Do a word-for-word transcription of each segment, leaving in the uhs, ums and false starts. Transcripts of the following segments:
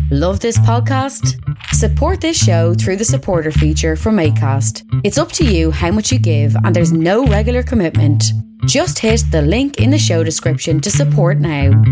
Love this podcast? Support this show through the supporter feature from Acast. It's up to you how much you give, and there's no regular commitment. Just hit the link in the show description to support now.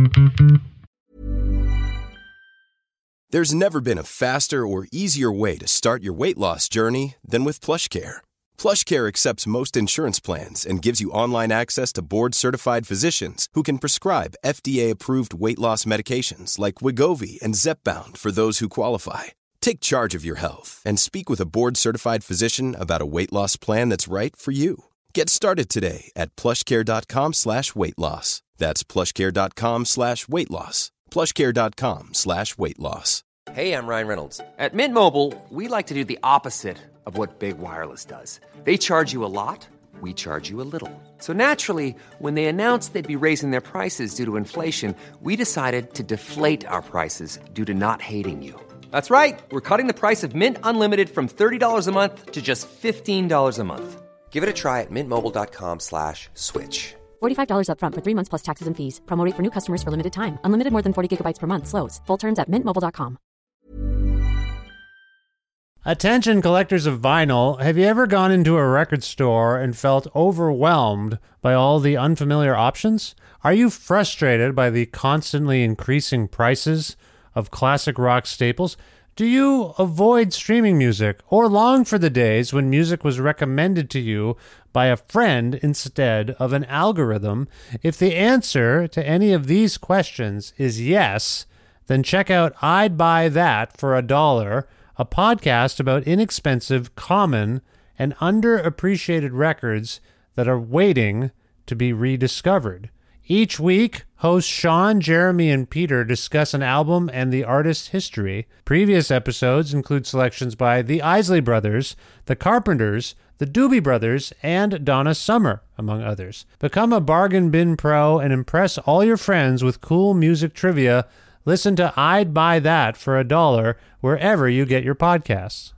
There's never been a faster or easier way to start your weight loss journey than with PlushCare. PlushCare accepts most insurance plans and gives you online access to board-certified physicians who can prescribe F D A-approved weight loss medications like Wegovy and Zepbound for those who qualify. Take charge of your health and speak with a board-certified physician about a weight loss plan that's right for you. Get started today at plushcare.com slash weight loss. That's plushcare.com slash weight loss. plushcare.com slash weight loss. Hey, I'm Ryan Reynolds. At Mint Mobile, we like to do the opposite of what Big Wireless does. They charge you a lot, we charge you a little. So naturally, when they announced they'd be raising their prices due to inflation, we decided to deflate our prices due to not hating you. That's right. We're cutting the price of Mint Unlimited from thirty dollars a month to just fifteen dollars a month. Give it a try at mintmobile.com slash switch. forty-five dollars up front for three months plus taxes and fees. Promo rate for new customers for limited time. Unlimited more than forty gigabytes per month. Slows full terms at mint mobile dot com. Attention collectors of vinyl, have you ever gone into a record store and felt overwhelmed by all the unfamiliar options? Are you frustrated by the constantly increasing prices of classic rock staples? Do you avoid streaming music or long for the days when music was recommended to you by a friend instead of an algorithm? If the answer to any of these questions is yes, then check out I'd Buy That for a Dollar, a podcast about inexpensive, common, and underappreciated records that are waiting to be rediscovered. Each week, hosts Sean, Jeremy, and Peter discuss an album and the artist's history. Previous episodes include selections by the Isley Brothers, the Carpenters, the Doobie Brothers, and Donna Summer, among others. Become a bargain bin pro and impress all your friends with cool music trivia. Listen to I'd Buy That for a Dollar wherever you get your podcasts.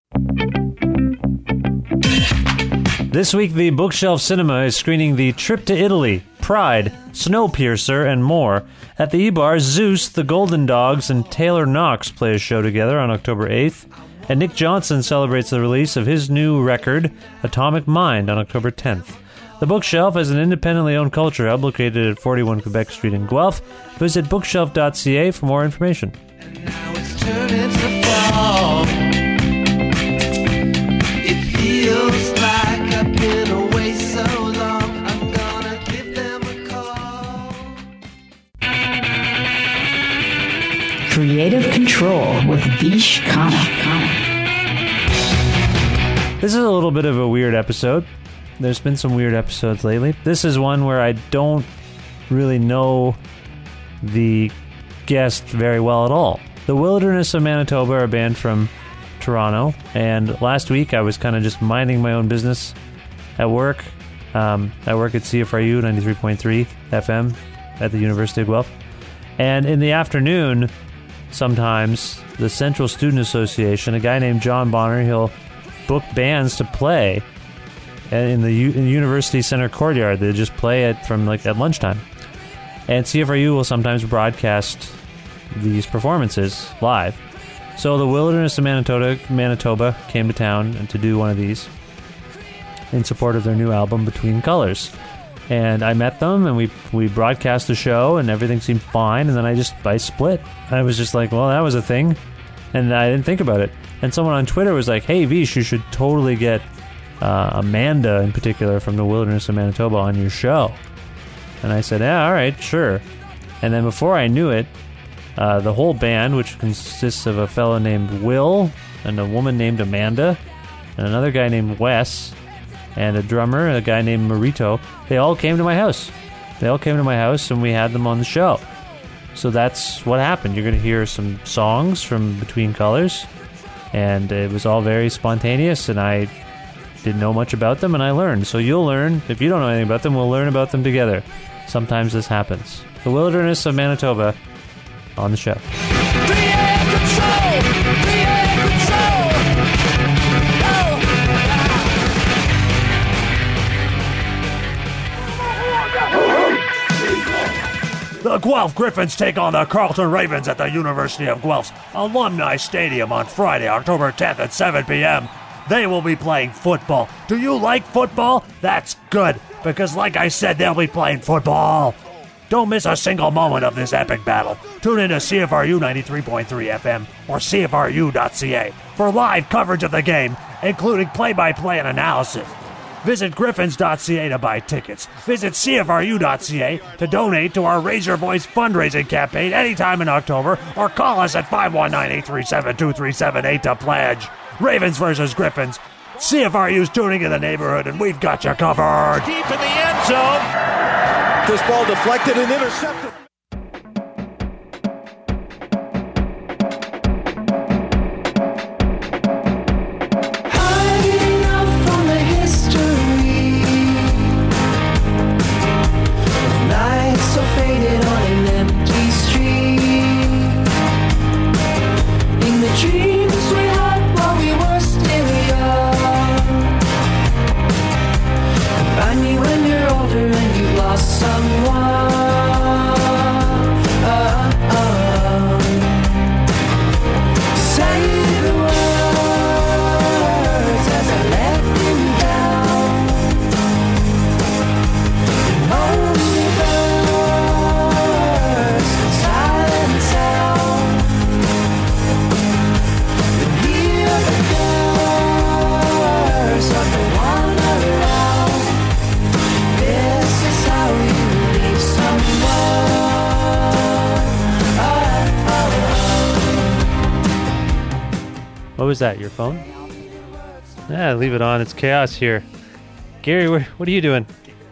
This week, the Bookshelf Cinema is screening The Trip to Italy, Pride, Snowpiercer, and more. At the E-Bar, Zeus, The Golden Dogs, and Taylor Knox play a show together on October eighth. And Nick Johnson celebrates the release of his new record, Atomic Mind, on October tenth. The Bookshelf is an independently owned culture hub located at forty-one Quebec Street in Guelph. Visit bookshelf dot c a for more information. And now it's turning to fall. It feels like I've been away so long. I'm gonna give them a call. Creative Control with Vish Khanna. This is a little bit of a weird episode. There's been some weird episodes lately. This is one where I don't really know the guest very well at all. The Wilderness of Manitoba are a band from Toronto, and last week I was kind of just minding my own business at work. Um, I work at C F R U ninety-three point three F M at the University of Guelph. And in the afternoon, sometimes, the Central Student Association, a guy named John Bonner, he'll book bands to play in the, U- in the University Center courtyard. They just play it from like at lunchtime. And C F R U will sometimes broadcast these performances live. So the Wilderness of Manitoba, Manitoba came to town to do one of these in support of their new album, Between Colors. And I met them, and we we broadcast the show, and everything seemed fine. And then I just I split. I was just like, well, that was a thing, and I didn't think about it. And someone on Twitter was like, hey, Vish, you should totally get uh, Amanda in particular from the Wilderness of Manitoba on your show. And I said, yeah, all right, sure. And then before I knew it, uh, the whole band, which consists of a fellow named Will and a woman named Amanda and another guy named Wes and a drummer and a guy named Marito, they all came to my house. They all came to my house, and we had them on the show. So that's what happened. You're going to hear some songs from Between Colors, and it was all very spontaneous, and I didn't know much about them, and I learned. So you'll learn. If you don't know anything about them, we'll learn about them together. Sometimes this happens. The Wilderness of Manitoba on the show. The Guelph Griffins take on the Carleton Ravens at the University of Guelph's Alumni Stadium on Friday, October tenth at seven p.m. They will be playing football. Do you like football? That's good, because like I said, they'll be playing football. Don't miss a single moment of this epic battle. Tune in to C F R U ninety-three point three F M or C F R U dot C A for live coverage of the game, including play-by-play and analysis. Visit Griffins dot C A to buy tickets. Visit C F R U dot C A to donate to our Raise Your Voice fundraising campaign anytime in October, or call us at five one nine, eight three seven, two three seven eight to pledge. Ravens versus Griffins. C F R U's tuning in the neighborhood, and we've got you covered. Deep in the end zone. This ball deflected and intercepted. Hiding out from the history of nights so faded on an empty street. In the dreams we had while we were still young. Find me when you're older and you've lost someone. Say the words as I let you down. And only verse and silent sound. And hear the curse of the one around. This is how you leave someone. What was that, your phone? Yeah, leave it on. It's chaos here. Gary, where, what are you doing?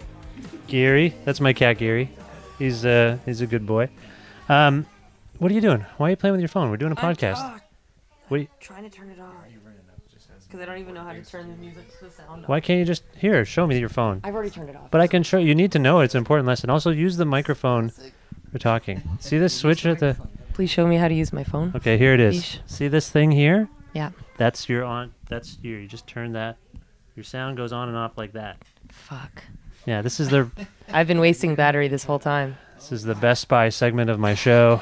Gary? That's my cat, Gary. He's uh, he's a good boy. Um, what are you doing? Why are you playing with your phone? We're doing a podcast. I'm What are you, trying to turn it off. Because I don't even know how to turn the music to the sound off. why can't you just... Here, show me your phone. I've already turned it off. But I can show you. You need to know it's an important lesson. Also, use the microphone for talking. See this switch at the... Please show me how to use my phone. Okay, here it is. Yeesh. See this thing here? Yeah. That's your on... That's your... You just turn that. Your sound goes on and off like that. Fuck. Yeah, this is the... I've been wasting battery this whole time. This is the Best Buy segment of my show.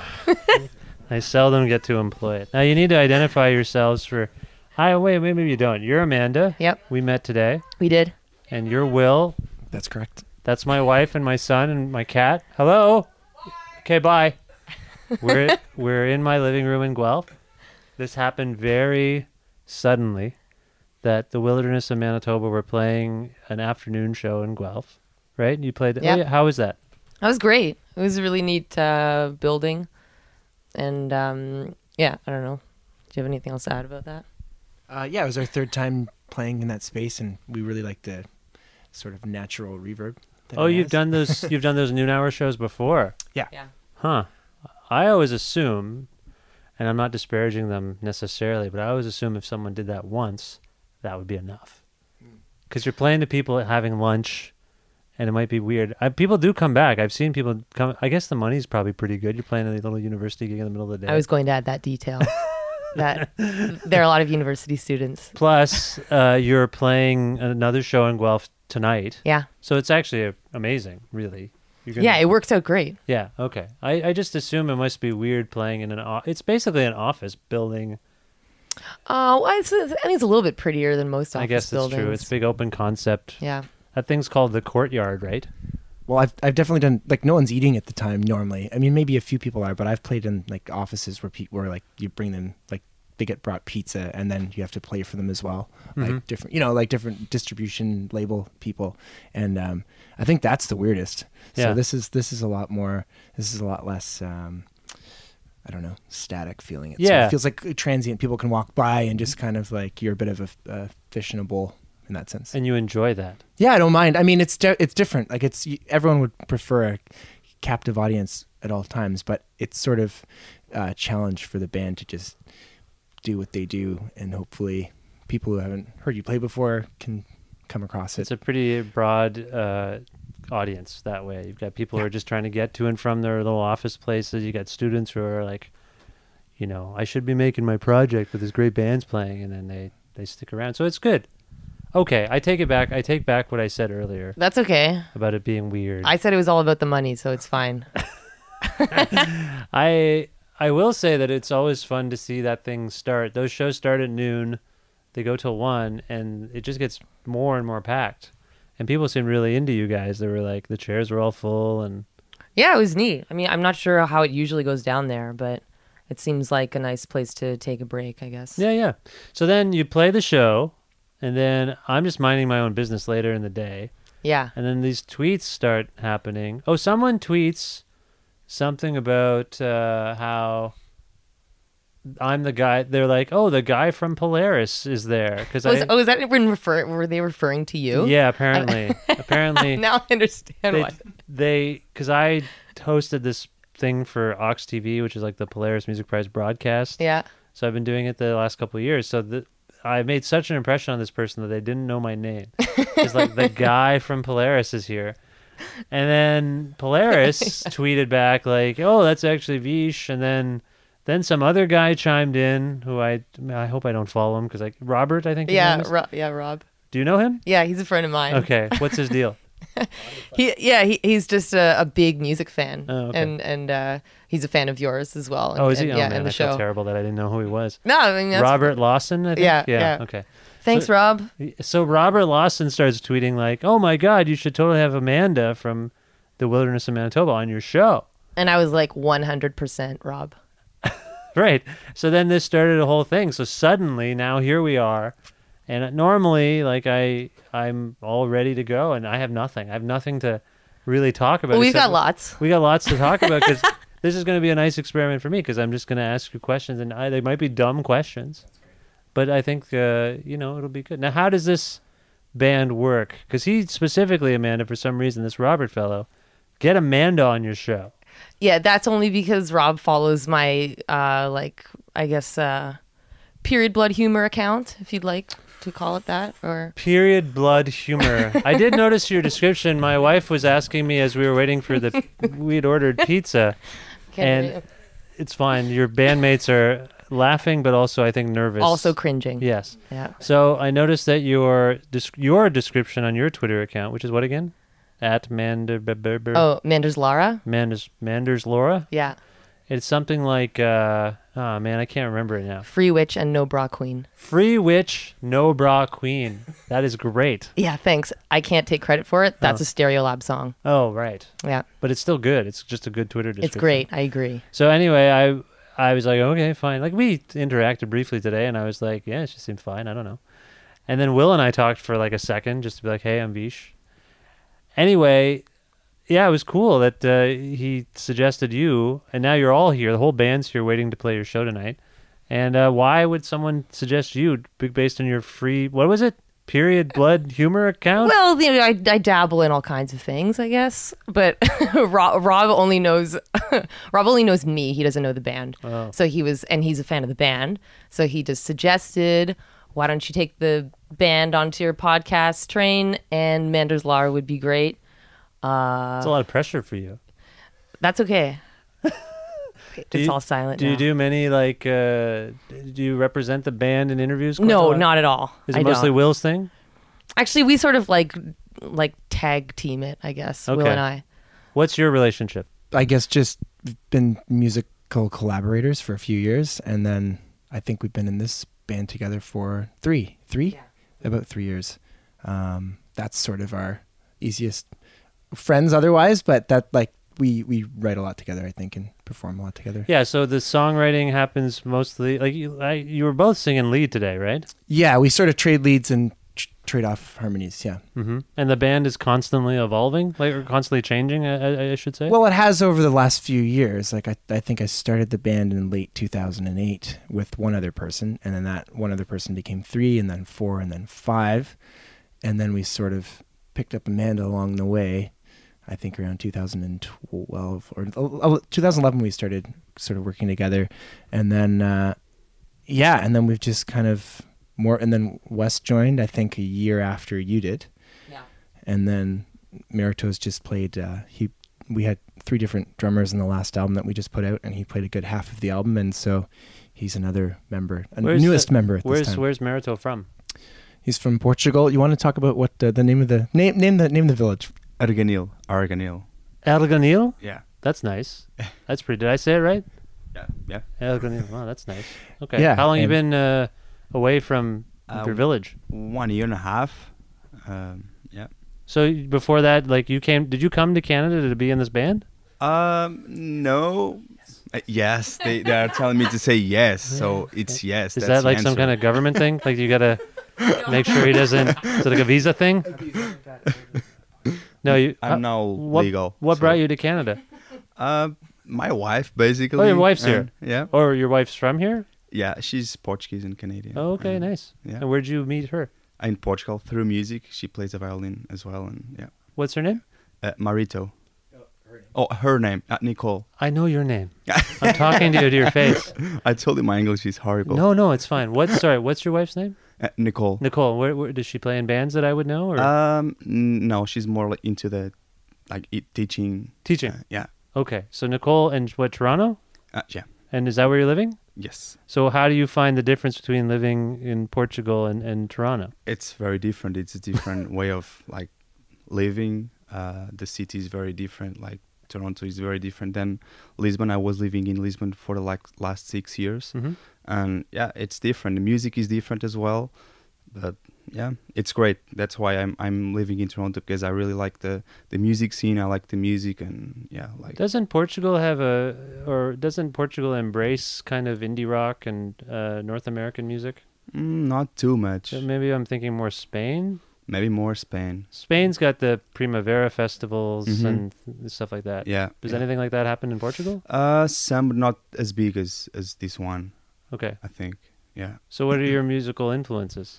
I seldom get to employ it. Now, you need to identify yourselves for... Hi, wait, maybe you don't. You're Amanda. Yep. We met today. We did. And you're Will. That's correct. That's my wife and my son and my cat. Hello. Okay, bye. We're we're in my living room in Guelph. This happened very suddenly that the Wilderness of Manitoba were playing an afternoon show in Guelph, right? You played. Yeah. Oh, yeah. How was that? That was great. It was a really neat uh, building. And um, yeah, I don't know. Do you have anything else to add about that? Uh, yeah, it was our third time playing in that space, and we really liked the sort of natural reverb. that Oh, it you've has. done those. You've done those noon hour shows before. Yeah. Yeah. Huh. I always assume, and I'm not disparaging them necessarily, but I always assume if someone did that once, that would be enough. Because you're playing to people having lunch, and it might be weird. I, people do come back. I've seen people come. I guess the money's probably pretty good. You're playing a little university gig in the middle of the day. I was going to add that detail. that there are a lot of university students. Plus, uh, you're playing another show in Guelph tonight. Yeah. So it's actually a, amazing, really. You're gonna, Yeah, it works out great. Yeah, okay. I, I just assume it must be weird playing in an office. It's basically an office building. Oh, well, it's, it's, I think it's a little bit prettier than most office I guess that's buildings. true. It's big open concept. Yeah. That thing's called the Courtyard, right? Well, I've I've definitely done, like, no one's eating at the time normally. I mean, maybe a few people are, but I've played in like offices where pe- where like you bring them, like they get brought pizza and then you have to play for them as well, Mhm. like different, you know, like different distribution label people, and um, I think that's the weirdest. Yeah. So this is this is a lot more. This is a lot less. Um, I don't know, static feeling. It sort of Yeah. feels like transient. People can walk by and just kind of like you're a bit of a, a fish in a bowl in that sense. And you enjoy that. Yeah, I don't mind. I mean, it's di- it's different. Like it's everyone would prefer a captive audience at all times, but it's sort of a challenge for the band to just do what they do, and hopefully people who haven't heard you play before can come across it. It's a pretty broad uh, audience that way. You've got people who are just trying to get to and from their little office places. You got students who are like, you know, I should be making my project with this great band's playing, and then they, they stick around. So it's good. Okay, I take it back. I take back what I said earlier. That's okay. About it being weird. I said it was all about the money, so it's fine. I I will say that it's always fun to see that thing start. Those shows start at noon, they go till one, and it just gets more and more packed. And people seem really into you guys. They were like, the chairs were all full, and Yeah, it was neat. I mean, I'm not sure how it usually goes down there, but it seems like a nice place to take a break, I guess. yeah, yeah. So then you play the show, and then I'm just minding my own business later in the day. Yeah. And then these tweets start happening. Oh, someone tweets something about uh, how I'm the guy. They're like, oh, the guy from Polaris is there. Because Was, I, oh, is that when refer? Were they referring to you? yeah, apparently, apparently Now I understand they, why. they, because I hosted this thing for Aux T V, which is like the Polaris Music Prize broadcast. Yeah. So I've been doing it the last couple of years. So the, I made such an impression on this person that they didn't know my name. It's like, the guy from Polaris is here. And then Polaris tweeted back like, oh, that's actually Vish. And then then some other guy chimed in who I I hope I don't follow him because like Robert, I think his Yeah, name is. Ro- yeah, Rob. Do you know him? Yeah, he's a friend of mine. Okay. What's his deal? He yeah, he, he's just a, a big music fan. Oh, okay. And and uh, he's a fan of yours as well. And, Oh, is he? and, Oh, yeah, man, and the I show. felt terrible that I didn't know who he was. No, I mean that's, Robert Lawson, I think? Yeah, Yeah, yeah. okay. Thanks, So- Rob. So Robert Lawson starts tweeting like, oh my God, you should totally have Amanda from the Wilderness of Manitoba on your show. And I was like one hundred percent Rob. Right. So then this started a whole thing. So suddenly now here we are. And normally like I, I'm all ready to go and I have nothing. I have nothing to really talk about. Well, we've except- got lots. We got lots to talk about because this is going to be a nice experiment for me because I'm just going to ask you questions and I, they might be dumb questions. But I think, uh, you know, it'll be good. Now, how does this band work? Because he specifically, Amanda, for some reason, this Robert fellow, get Amanda on your show. Yeah, that's only because Rob follows my, uh, like, I guess, uh, period blood humor account, if you'd like to call it that, or Period blood humor. I did notice your description. My wife was asking me as we were waiting for the, we had ordered pizza, Can't and believe- it's fine. Your bandmates are laughing, but also I think nervous. also cringing. Yes. Yeah. So I noticed that your desc- your description on your Twitter account, which is what again? At Mander Oh, Manders Lara? Manders Manders Laura. Yeah. It's something like uh oh man, I can't remember it now. Free witch and no bra queen. Free witch, no bra queen. That is great. Yeah, thanks. I can't take credit for it. That's Oh. a Stereolab song. Oh right. Yeah. But it's still good. It's just a good Twitter description. It's great. I agree. So anyway, I I was like, okay, fine. Like we interacted briefly today, and I was like, yeah, she seemed fine. I don't know. And then Will and I talked for like a second, just to be like, hey, I'm Vish. Anyway, yeah, it was cool that uh, he suggested you, and now you're all here. The whole band's here waiting to play your show tonight. And uh, why would someone suggest you, b- based on your free, what was it? Period blood humor account? Well, you know, I, I dabble in all kinds of things, I guess. But Rob, Rob only knows Rob only knows me. He doesn't know the band. Oh. So he was, and he's a fan of the band. So he just suggested, why don't you take the band onto your podcast train? And Manders Lara would be great. Uh, It's a lot of pressure for you. That's okay. Do It's you- all silent Do now. you do many, like, uh, do you represent the band in interviews? quite a No, lot? not at all. Is it I mostly don't. Will's thing? Actually, we sort of like like tag team it, I guess. Will Okay. and I. What's your relationship? I guess just been musical collaborators for a few years, and then I think we've been in this band together for three, three, about three years. Um, that's sort of our easiest friends, otherwise, but that like we we write a lot together, I think, and perform a lot together. Yeah, so the songwriting happens mostly, like, you, I, you were both singing lead today, right? Yeah, we sort of trade leads and tr- trade off harmonies. Yeah. Mm-hmm. And the band is constantly evolving, like, or constantly changing, I, I, I should say? Well, it has over the last few years. Like I, I think I started the band in late two thousand eight with one other person, and then that one other person became three, and then four, and then five, and then we sort of picked up Amanda along the way. I think around two thousand twelve or uh, two thousand eleven we started sort of working together, and then uh, yeah, and then we've just kind of more. And then Wes joined, I think, a year after you did. Yeah. And then Maritos just played. Uh, he we had three different drummers in the last album that we just put out, and he played a good half of the album, and so he's another member, a Where's newest the- member at Where's this time. Where's Marito from? He's from Portugal. You want to talk about what uh, the name of the name name the name of the village? Arganil. Arganil. Arganil? Yeah. That's nice. That's pretty. Did I say it right? Yeah. Yeah. El Granito. Wow, that's nice. Okay. Yeah, How long you and- been uh, away from Uh, your village? One year and a half. Um, yeah. So y- before that, like you came, did you come to Canada to be in this band? Um, no. Uh, yes, they, they are telling me to say yes, so it's yes. Is that's that like the some answer. kind of government thing? Like you gotta make sure he doesn't. Is it like a visa thing? No, you. I'm uh, now what, legal. What so- brought you to Canada? Uh, my wife, basically. Oh, your wife's here. and- Yeah. Or your wife's from here? Yeah, she's Portuguese and Canadian. Oh, okay, and, nice. Yeah. And where'd you meet her? In Portugal through music. She plays the violin as well, and yeah. What's her name? Uh, Marito. Oh, her name, uh, Nicole. I know your name. I'm talking to you to your face. I told you my English is horrible. No, no, it's fine. What's sorry? What's your wife's name? Uh, Nicole. Nicole. Where, where does she play in bands that I would know? Or Um, n- no, she's more like into the, like it, teaching. teaching? Uh, yeah. Okay, so Nicole and what? Toronto? Uh, yeah. And is that where you're living? Yes. So how do you find the difference between living in Portugal and, and Toronto? It's very different. It's a different way of like living. Uh, the city is very different. Like Toronto is very different than Lisbon. I was living in Lisbon for the like last six years, Mm-hmm. and yeah, it's different. The music is different as well, but yeah, it's great. That's why I'm I'm living in Toronto, because I really like the the music scene. I like the music, and yeah, like Doesn't Portugal have a, or doesn't Portugal embrace kind of indie rock and uh, North American music? mm, not too much. So maybe I'm thinking more Spain. Maybe more Spain. Spain's got the Primavera festivals Mhm. and th- stuff like that. Yeah. Does yeah. anything like that happen in Portugal? Uh, some, but not as big as as this one. Okay. I think. Yeah. So what are your musical influences?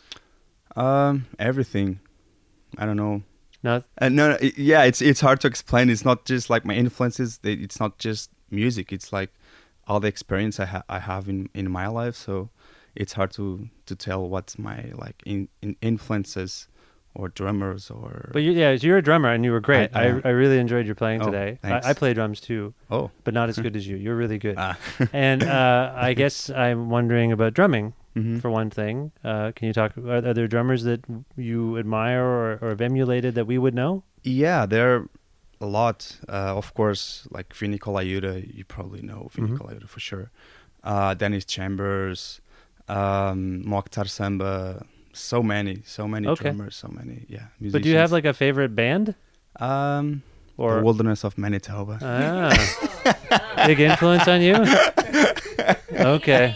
Um, everything. I don't know. Not Uh, no, no it, yeah, it's it's hard to explain. It's not just like my influences. They, it's not just music. It's like all the experience I ha- I have in, in my life. So it's hard to, to tell what's my like in, in influences or drummers or. But you, yeah, you're a drummer and you were great. I- I, I I, really enjoyed your playing Oh, today. thanks. I, I play drums too, oh, but not as good as you. You're really good. ah. And uh, I guess I'm wondering about drumming Mhm. for one thing. Uh, can you talk? Are, are there drummers that you admire or, or have emulated that we would know? Yeah, there are a lot. Uh, of course, like Vinny Colaiuta, you probably know Vinny Mhm. Colaiuta for sure. Uh, Dennis Chambers, um, Mokhtar Samba. So many, so many Okay. drummers, so many, yeah. Musicians. But do you have like a favorite band? um, Or the Wilderness of Manitoba? ah, big influence on you? Okay.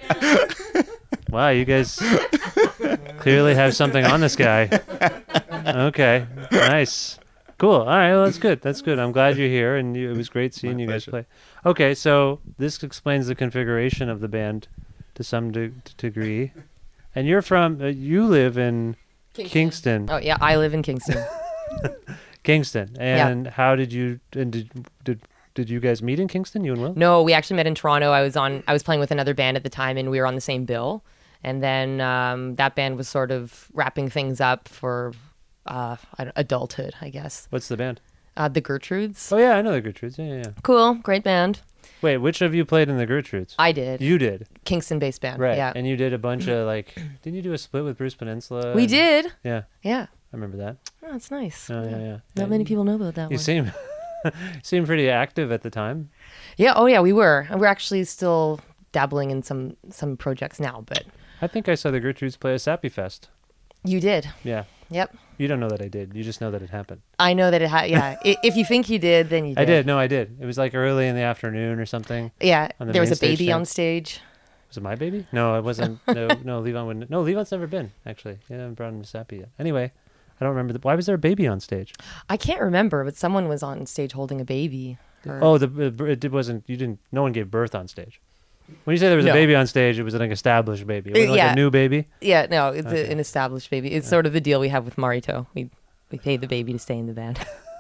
Wow, you guys clearly have something on this guy. Okay, nice, cool. All right, well, that's good. That's good. I'm glad you're here, and you, it was great seeing My you guys pleasure. play. Okay, so this explains the configuration of the band to some de- degree. And you're from, uh, you live in Kingston. Oh yeah, I live in Kingston. Kingston. And how did you, and did, did, did you guys meet in Kingston, you and Will? No, we actually met in Toronto. I was on. I was playing with another band at the time, and we were on the same bill. And then um, that band was sort of wrapping things up for uh, I don't- adulthood, I guess. What's the band? Uh, the Gertrudes. Oh, yeah, I know the Gertrudes. Yeah, yeah, yeah. Cool, great band. Wait, which of you played in the Gertrudes? I did. You did. Kingston-based band. Right. Yeah. And you did a bunch of like, didn't you do a split with Bruce Peninsula? We and- did. Yeah, Yeah. I remember that. Oh, that's nice. Oh, yeah, yeah. Not many people know about that You one. seem, seem pretty active at the time. Yeah. Oh, yeah. We were. And we're actually still dabbling in some some projects now. But I think I saw the Gertrudes play a Sappy Fest. you did. Yeah. Yep. You don't know that I did. You just know that it happened. I know that it had. Yeah. I- if you think you did, then you did. I did. No, I did. It was like early in the afternoon or something. Yeah. on the There was main a stage baby thing. on stage. Was it my baby? No, it wasn't. No, no, Levon wouldn't. No, Levon's never been, actually. Yeah, I haven't brought him to Sappy yet. Anyway, I don't remember. The, why was there a baby on stage? I can't remember, but someone was on stage holding a baby. Or- Oh, the it, it wasn't. You didn't. No one gave birth on stage. When you say there was No. a baby on stage, it was an established baby. It wasn't like Yeah. a new baby. Yeah, no, it's Okay. a, an established baby. It's sort of the deal we have with Marito. We we pay the baby to stay in the band.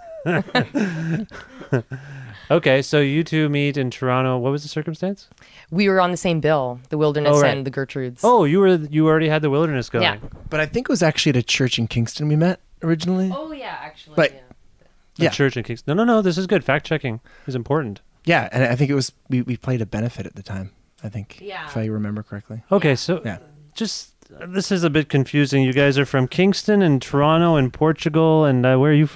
Okay, so you two meet in Toronto. What was the circumstance? We were on the same bill, the Wilderness Oh, right. and the Gertrudes. Oh, you were you already had the Wilderness going. Yeah. But I think it was actually at a church in Kingston we met originally. Oh yeah, actually. But- A Yeah. church in Kingston. No, no, no. This is good. Fact checking is important. Yeah, and I think it was we, we played a benefit at the time. I think, Yeah. if I remember correctly. Okay, so Yeah. just this is a bit confusing. You guys are from Kingston and Toronto and Portugal, and uh, where are you from?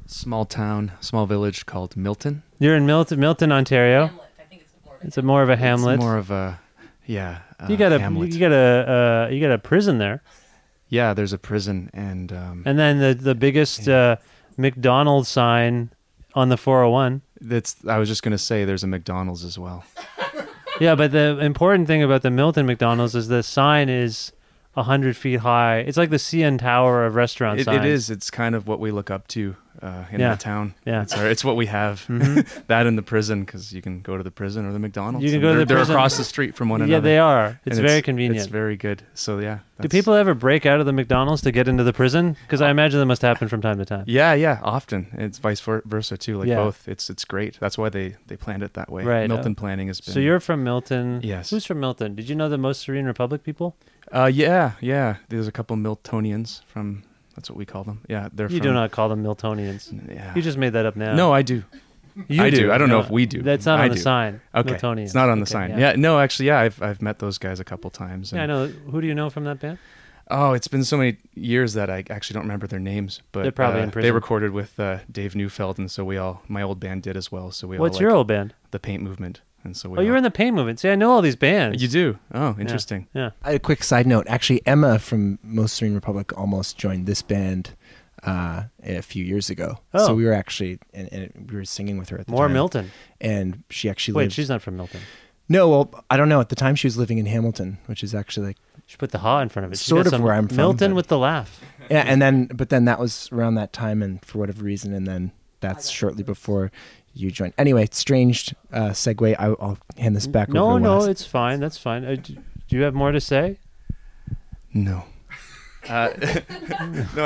small town, small village called Milton. You're in Milton, Milton, Ontario. Hamlet. I think it's more of a, it's a more of a hamlet. It's more of a, yeah. Uh, you got a hamlet. you got a uh, you got a prison there. Yeah, there's a prison and. Um, and then the the biggest yeah. uh, McDonald's sign on the four oh one. That's. I was just gonna say there's a McDonald's as well. Yeah, but the important thing about the Milton McDonald's is the sign is a hundred feet high. It's like the C N Tower of restaurant it, signs. It is. It's kind of what we look up to uh, in yeah. the town. Yeah, it's, our, it's what we have. Mm-hmm. That in the prison, because you can go to the prison or the McDonald's. You can go to the they're prison. They're across the street from one yeah, another. Yeah, they are. It's and very it's, convenient. It's very good. So yeah. Do people ever break out of the McDonald's to get into the prison? Because I imagine that must happen from time to time. Yeah, yeah, often. It's vice versa too. Like yeah. both. It's it's great. That's why they they planned it that way. Right. Milton uh, planning has been. So you're from Milton. Yes. Who's from Milton? Did you know the Most Serene Republic people? Uh, yeah, yeah. There's a couple Miltonians from. That's what we call them. Yeah, they're. You from, do not call them Miltonians. Yeah. You just made that up now. No, I do. You I do. do. I don't no, know if we do. That's not I on the do. sign. Okay. Miltonians. It's not on the okay, sign. Yeah. yeah. No, actually, yeah. I've I've met those guys a couple times. Yeah, I know. Who do you know from that band? Oh, it's been so many years that I actually don't remember their names. But they're probably uh, in prison. They recorded with uh, Dave Neufeld, and so we all, my old band did as well. So we What's all. your like old band? The Paint Movement. And so we oh, you're all, in the Paint Movement. See, I know all these bands. You do? Oh, interesting. Yeah. yeah. I had a quick side note. Actually, Emma from Most Serene Republic almost joined this band uh, a few years ago. Oh. So we were actually, and, and we were singing with her at the More time. Milton. And she actually Wait, lived... she's not from Milton. No, well, I don't know. At the time, she was living in Hamilton, which is actually like... She put the ha in front of it. She Sort got of some where I'm from. Milton but- with the laugh. Yeah, and then, but then that was around that time, and for whatever reason, and then that's shortly before you joined. Anyway, strange uh, segue. I, I'll hand this back no, over to No, Wes. no, it's fine. That's fine. Uh, do, do you have more to say? No. Uh, no,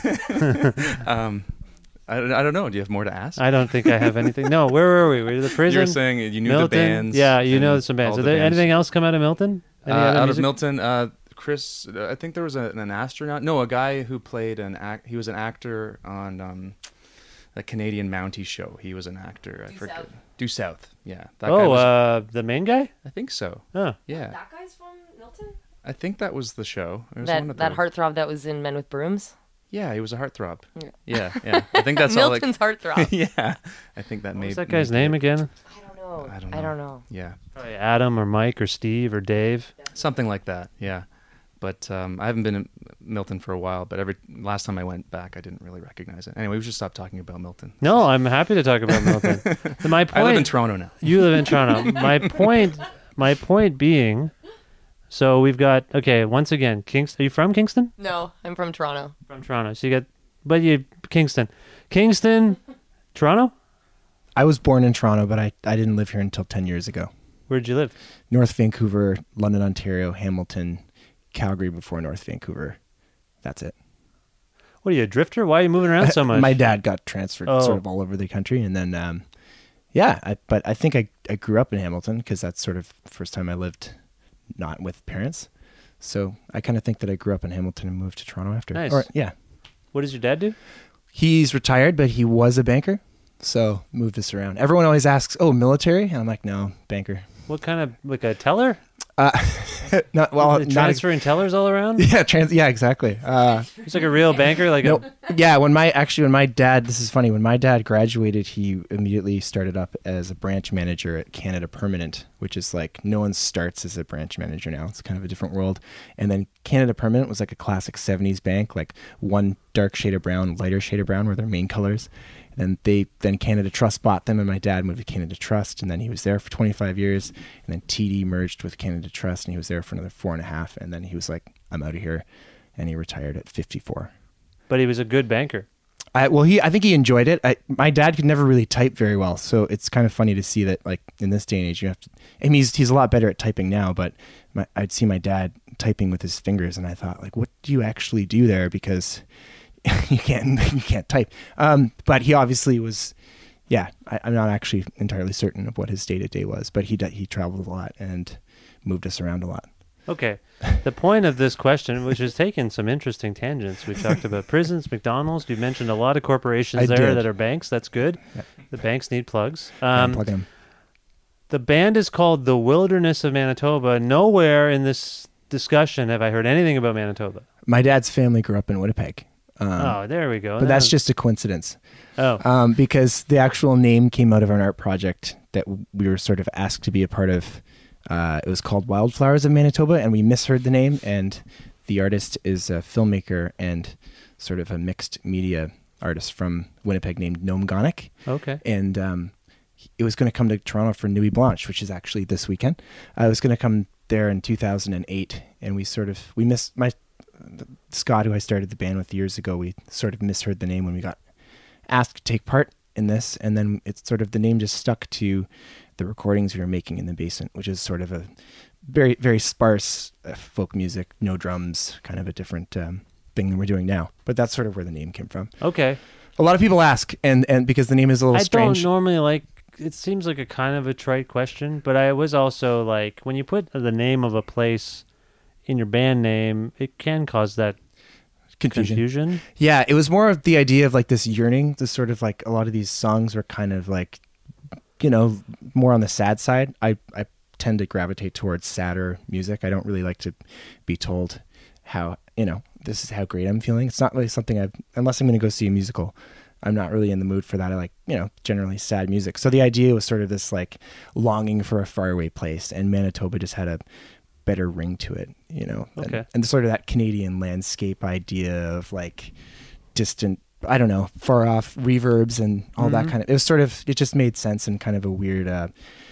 I, um, I, I don't know. Do you have more to ask? I don't think I have anything. No, where were we? We were the prison. You were saying you knew Milton. the bands. Yeah, you know some bands. all Are the there bands. anything else come out of Milton? Any Uh, other out music? of Milton, uh, Chris, uh, I think there was a, an astronaut. No, a guy who played an act. He was an actor on um, a Canadian Mountie show. He was an actor. I Due forget. South. Due South. Yeah. That guy Oh, was, uh, the main guy? I think so. Oh. Yeah. That guy's from Milton? I think that was the show. It was one That of that those. heartthrob that was in Men with Brooms? Yeah, he was a heartthrob. Yeah. Yeah, yeah. I think that's all. Like, Milton's heartthrob. yeah, I think that What made. was that guy's made name it. again? I don't know. I don't know. I don't know. Yeah, Probably Adam or Mike or Steve or Dave. something like that. Yeah, but um, I haven't been in Milton for a while. But every last time I went back, I didn't really recognize it. Anyway, we should stop talking about Milton. No, I'm happy to talk about Milton. My point. I live in Toronto now. You live in Toronto. My point. My point being. So we've got okay. Once again, Kingston. Are you from Kingston? No, I'm from Toronto. From Toronto. So you got, but you Kingston, Kingston, Toronto. I was born in Toronto, but I, I didn't live here until ten years ago. Where'd you live? North Vancouver, London, Ontario, Hamilton, Calgary before North Vancouver. That's it. What are you, a drifter? Why are you moving around so much? My dad got transferred Oh. sort of all over the country, and then um, yeah. I, but I think I, I grew up in Hamilton because that's sort of the first time I lived not with parents. So I kind of think that I grew up in Hamilton and moved to Toronto after. Nice. Or, yeah. What does your dad do? He's retired, but he was a banker. So moved us around. Everyone always asks, "Oh, military?" And I'm like, "No, banker." What kind of like a teller? Uh, not well, not transferring tellers all around. Yeah, trans. Yeah, exactly. Uh, He's like a real banker. Like nope. a, Yeah, when my actually when my dad, this is funny. When my dad graduated, he immediately started up as a branch manager at Canada Permanent, which is like no one starts as a branch manager now. It's kind of a different world. And then Canada Permanent was like a classic seventies bank, like one dark shade of brown, lighter shade of brown were their main colors. And they then Canada Trust bought them, and my dad moved to Canada Trust, and then he was there for twenty-five years. And then T D merged with Canada Trust, and he was there for another four and a half. And then he was like, "I'm out of here," and he retired at fifty-four. but he was a good banker. I, well, he I think he enjoyed it. I, my dad could never really type very well, so it's kind of funny to see that, like in this day and age, you have to. I mean, he's he's a lot better at typing now, but my, I'd see my dad typing with his fingers, and I thought, like, what do you actually do there? Because you can't you can't type. Um, but he obviously was. Yeah, I, I'm not actually entirely certain of what his day to day was, but he d- he traveled a lot and moved us around a lot. Okay. The point of this question, which has taken some interesting tangents, we talked about prisons, McDonald's. You mentioned a lot of corporations I there did. that are banks. That's good. Yeah. The banks need plugs. Yeah, Um, plug 'em. the band is called The Wilderness of Manitoba. Nowhere in this discussion have I heard anything about Manitoba. My dad's family grew up in Winnipeg. Um, oh, there we go. But That that's was- just a coincidence. Oh. Um, because the actual name came out of an art project that we were sort of asked to be a part of. Uh, it was called Wildflowers of Manitoba, and we misheard the name. And the artist is a filmmaker and sort of a mixed media artist from Winnipeg named Noam Gonick. Okay. And um, it was going to come to Toronto for Nuit Blanche, which is actually this weekend. I was going to come there in two thousand eight, and we sort of we missed my Scott, who I started the band with years ago. We sort of misheard the name when we got asked to take part in this, and then it's sort of the name just stuck to the recordings we were making in the basement, which is sort of a very very sparse uh, folk music, no drums, kind of a different um, thing than we're doing now. But that's sort of where the name came from. Okay. A lot of people ask, and and because the name is a little I strange. don't normally like. It seems like a kind of a trite question, but I was also like, when you put the name of a place in your band name, it can cause that Confusion. confusion. Yeah, it was more of the idea of like this yearning. This sort of like a lot of these songs were kind of like, you know, more on the sad side. I I tend to gravitate towards sadder music. I don't really like to be told how, you know, this is how great I'm feeling. It's not really something I've, unless I'm going to go see a musical, I'm not really in the mood for that. I like, you know, generally sad music. So the idea was sort of this like longing for a faraway place, and Manitoba just had a better ring to it, you know. Okay. And, and sort of that Canadian landscape idea of like distant, I don't know, far off reverbs and all Mm-hmm. that kind of, it was sort of, it just made sense in kind of a weird, uh,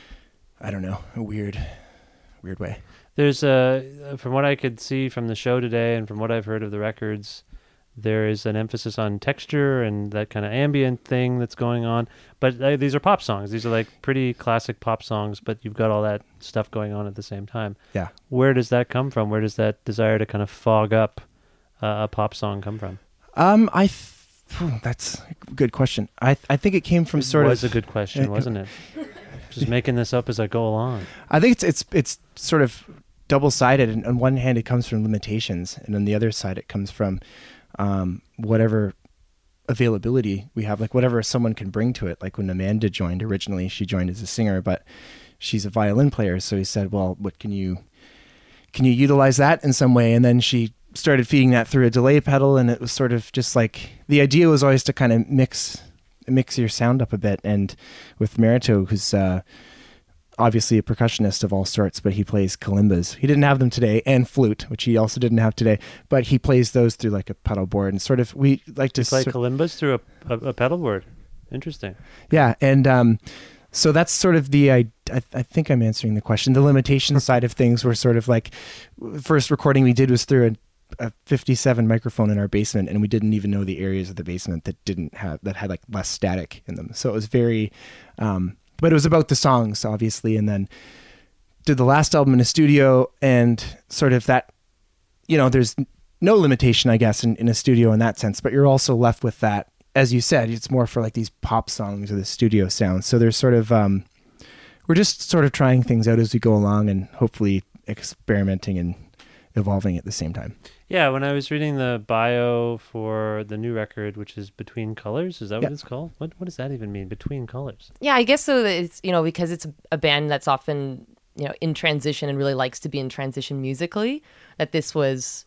I don't know, a weird, weird way. There's a, from what I could see from the show today and from what I've heard of the records, there is an emphasis on texture and that kind of ambient thing that's going on. But uh, these are pop songs. These are like pretty classic pop songs, but you've got all that stuff going on at the same time. Yeah. Where does that come from? Where does that desire to kind of fog up uh, a pop song come from? Um, I, th- phew, that's a good question. I th- I think it came from It sort was of. a good question, wasn't it? Just making this up as I go along. I think it's it's it's sort of double-sided. And on one hand, it comes from limitations, and on the other side, it comes from um, whatever availability we have, like whatever someone can bring to it. Like when Amanda joined originally, she joined as a singer, but she's a violin player. So he said, well, what can you, can you utilize that in some way? And then she started feeding that through a delay pedal. And it was sort of just like, the idea was always to kind of mix, mix your sound up a bit. And with Merito, who's, uh, obviously a percussionist of all sorts, but he plays kalimbas. He didn't have them today, and flute, which he also didn't have today, but he plays those through like a pedal board, and sort of, we like to You play sor- kalimbas through a, a, a pedal board. Interesting. yeah. And, um, so that's sort of the, I, I, I think I'm answering the question. The limitation side of things were sort of like, first recording we did was through a, a fifty-seven microphone in our basement, and we didn't even know the areas of the basement that didn't have, that had like less static in them. So it was very, um, but it was about the songs, obviously, and then did the last album in a studio, and sort of that, you know, there's no limitation, I guess, in, in a studio in that sense, but you're also left with that, as you said, it's more for like these pop songs or the studio sounds. So there's sort of, um, we're just sort of trying things out as we go along and hopefully experimenting and evolving at the same time. Yeah, when I was reading the bio for the new record, which is Between Colors, is that Yeah. what it's called? What What does that even mean, Between Colors? Yeah, I guess so. That it's, you know, because it's a band that's often, you know, in transition and really likes to be in transition musically, that this was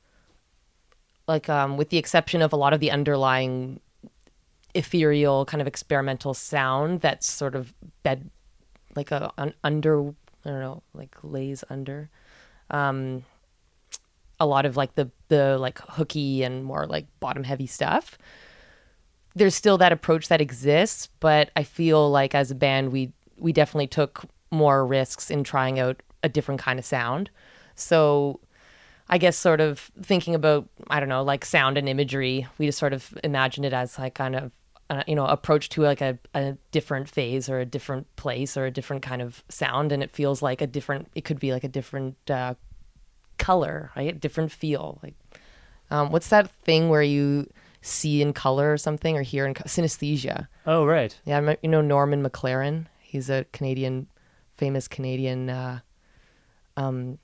like, um, with the exception of a lot of the underlying ethereal kind of experimental sound that's sort of bed, like a an under, I don't know, like lays under. Um, a lot of like the the like hooky and more like bottom heavy stuff. There's still that approach that exists, but I feel like as a band we we definitely took more risks in trying out a different kind of sound. So I guess sort of thinking about, I don't know, like sound and imagery, we just sort of imagined it as like kind of uh, you know, approach to like a, a different phase or a different place or a different kind of sound, and it feels like a different, it could be like a different uh color, right? Different feel. Like, um, what's that thing where you see in color or something, or hear in co- synesthesia? Oh, right. Yeah, I'm- you know Norman McLaren. He's a Canadian, famous Canadian uh, um,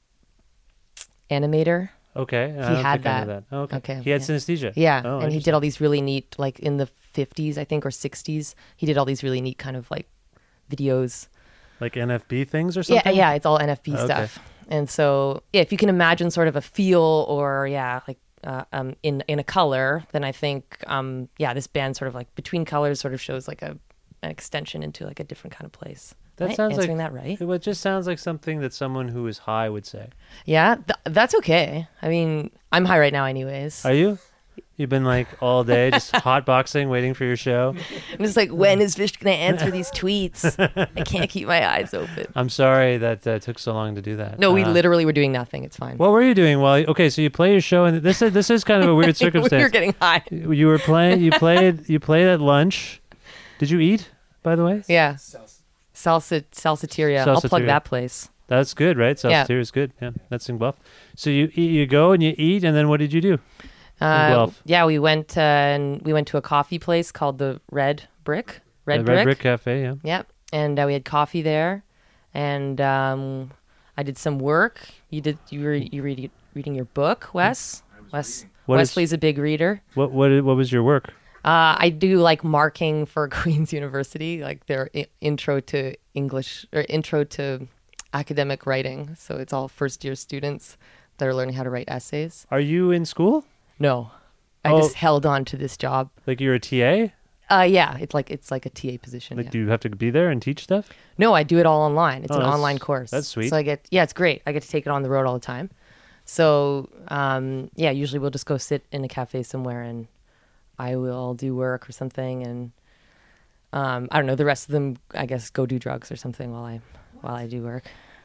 animator. Okay. I He don't had think I that. knew that. Oh, okay. Okay, He had yeah. synesthesia. Yeah, Oh, and he did all these really neat, like in the fifties, I think, or sixties. He did all these really neat kind of like videos. Like N F B things or Yeah, something? yeah, it's all N F B Okay. stuff. And so, yeah, if you can imagine sort of a feel or, yeah, like uh, um, in in a color, then I think um, yeah, this band sort of like Between Colors sort of shows like a an extension into like a different kind of place. That Am I sounds answering like that right? It just sounds like something that someone who is high would say. Yeah, th- that's okay. I mean, I'm high right now, anyways. Are you? You've been like all day just hotboxing, waiting for your show. I'm just like, when is Vish gonna answer these tweets? I can't keep my eyes open. I'm sorry that uh, took so long to do that. No, we Uh, literally were doing nothing. It's fine. What were you doing? Well, okay, so you play your show, and this is this is kind of a weird circumstance. We were getting high. You were playing. You played. You played at lunch. Did you eat? By the way. Yeah. Salsa Salsateria. I'll plug Salsateria. that place. That's good, right? Yeah. Salsateria is good. Yeah, that's in Guelph. So you eat, you go and you eat, and then what did you do? in Uh, Guelph? yeah, we went uh, and we went to a coffee place called the Red Brick. Red The Brick. Red Brick Cafe. Yeah. Yep. And uh, we had coffee there, and um, I did some work. You did. You were you read, reading your book, Wes. Wes. What is- Wesley's a big reader. What what what was your work? Uh, I do like marking for Queen's University, like their I- intro to English or intro to academic writing. So it's all first year students that are learning how to write essays. Are you in school? No, I Oh. just held on to this job. Like you're a T A? Uh, yeah, it's like it's like a T A position. Like yeah. do you have to be there and teach stuff? No, I do it all online. It's Oh, an that's- online course. that's sweet. So I get yeah, it's great. I get to take it on the road all the time. So um, yeah, usually we'll just go sit in a cafe somewhere and I will do work or something, and um, I don't know. The rest of them, I guess, go do drugs or something while I while I do work.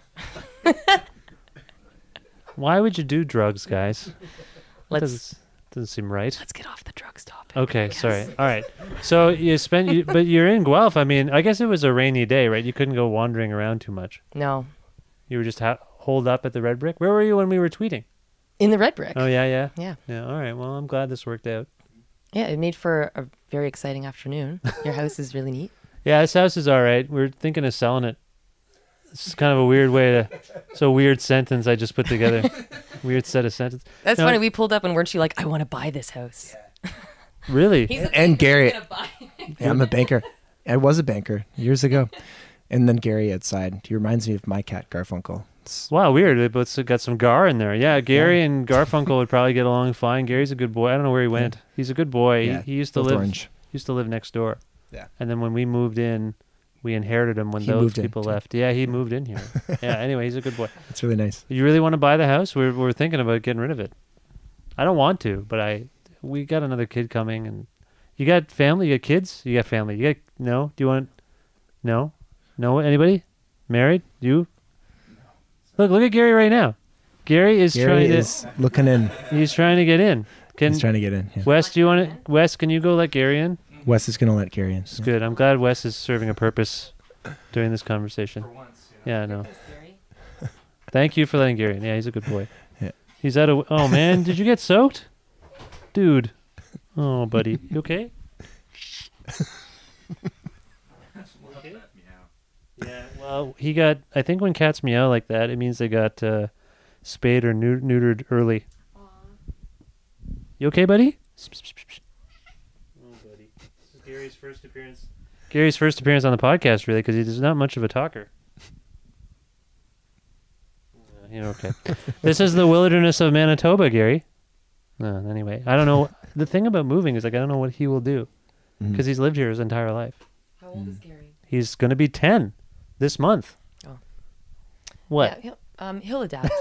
Why would you do drugs, guys? Let's doesn't, doesn't seem right. let's get off the drugs topic. Okay, sorry. All right. So you spent, you, but you're in Guelph. I mean, I guess it was a rainy day, right? You couldn't go wandering around too much. No, You were just ha- holed up at the Red Brick. Where were you when we were tweeting? in the Red Brick. Oh yeah, yeah, Yeah. yeah. All right. Well, I'm glad this worked out. Yeah, it made for a very exciting afternoon. Your house is really neat. Yeah, this house is all right. We're thinking of selling it. It's kind of a weird way to. It's a weird sentence I just put together. Weird set of sentences. That's No, funny. We pulled up and weren't you like, I want to buy this house? Really? He's a And banker, Gary. he's gonna buy it. Yeah, I'm a banker. I was a banker years ago. And then Gary outside. He reminds me of my cat, Garfunkel. It's, Wow, weird. But it's got some Gar in there. Yeah, Gary and Garfunkel would probably get along fine. Gary's a good boy. I don't know where he went. He's a good boy. Yeah, he, he used to both live. orange. Used to live next door. Yeah. And then when we moved in, we inherited him when He those moved in, people too. left. Yeah, he moved in here. Yeah. Anyway, he's a good boy. it's really nice. You really want to buy the house? We're we're thinking about getting rid of it. I don't want to, but I we got another kid coming, and you got family, you got kids, you got family. You got no? Do you want? No, no. Anybody? Married? You? Look, look at Gary right now. Gary is Gary trying is looking in. to. He's trying to get in. Can He's trying to get in. Yeah. Wes? Do you want to? Wes, can you go let Gary in? Wes is going to let Gary in. It's good. I'm glad Wes is serving a purpose during this conversation. Yeah, I know. Thank you for letting Gary in. Yeah, he's a good boy. Yeah. He's out of. Oh man, did you get soaked, dude? Oh, buddy, you okay? Yeah. Well, he got. I think when cats meow like that, it means they got uh, spayed or neu- neutered early. You okay, buddy? Oh, buddy. This is Gary's first appearance. Gary's first appearance on the podcast, really, because he's not much of a talker. Uh, you know, okay. This is the wilderness of Manitoba, Gary. No, anyway, I don't know. The thing about moving is, like, I don't know what he will do because he's lived here his entire life. How old is Gary? He's going to be ten this month. Oh. What? Yeah, he'll, um, he'll adapt.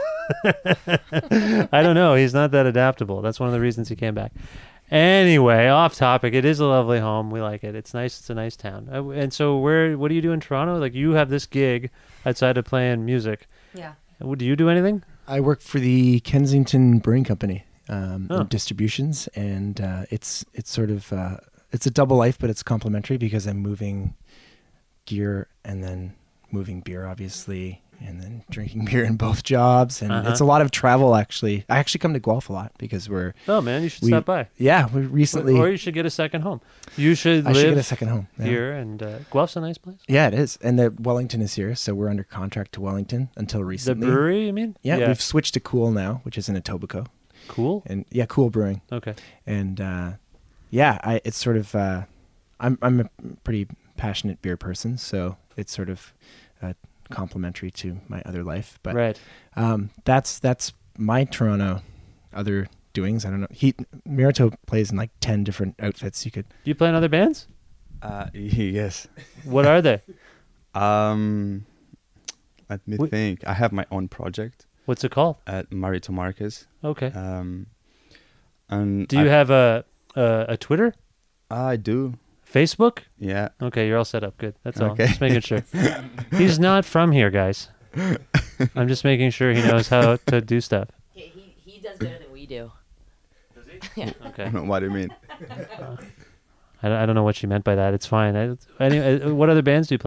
I don't know. He's not that adaptable. That's one of the reasons he came back. Anyway, off topic. It is a lovely home. We like it. It's nice. It's a nice town. Uh, and so, where? What do you do in Toronto? Like, you have this gig outside of playing music. Yeah. Uh, Do you do anything? I work for the Kensington Brewing Company um, Oh. in distributions, and uh, it's it's sort of uh, it's a double life, but it's complementary because I'm moving gear and then moving beer, obviously, and then drinking beer in both jobs, and Uh-huh. it's a lot of travel. Actually, I actually come to Guelph a lot because we're Oh man, you should we- stop by. Yeah, we recently. Or you should get a second home. You should I live should get a second home yeah. here, and uh, Guelph's a nice place. Yeah, it is, and the Wellington is here, so we're under contract to Wellington until recently. The brewery, you mean? Yeah, we've switched to Cool now, which is in Etobicoke. Cool. And yeah, Cool Brewing. Okay. And uh, yeah, I it's sort of uh, I'm I'm a pretty passionate beer person, so it's sort of uh, complementary to my other life. But Right. um, that's that's my Toronto other doings. I don't know. He Mirto plays in like ten different outfits. You could. Do you play in other bands? Uh, yes. What are they? Um, let me Wh- think. I have my own project. What's it called? At Marito Marquez. Okay. Um, and do you I, have a, a a Twitter? I do. Facebook? Yeah. Okay, you're all set up. Good. That's all. Okay. Just making sure. He's not from here, guys. I'm just making sure he knows how to do stuff. He, he, he does better than we do. Does he? Yeah. Okay. What do you mean? Uh, I, don't- I don't know what she meant by that. It's fine. I, anyway, uh, what other bands do you play?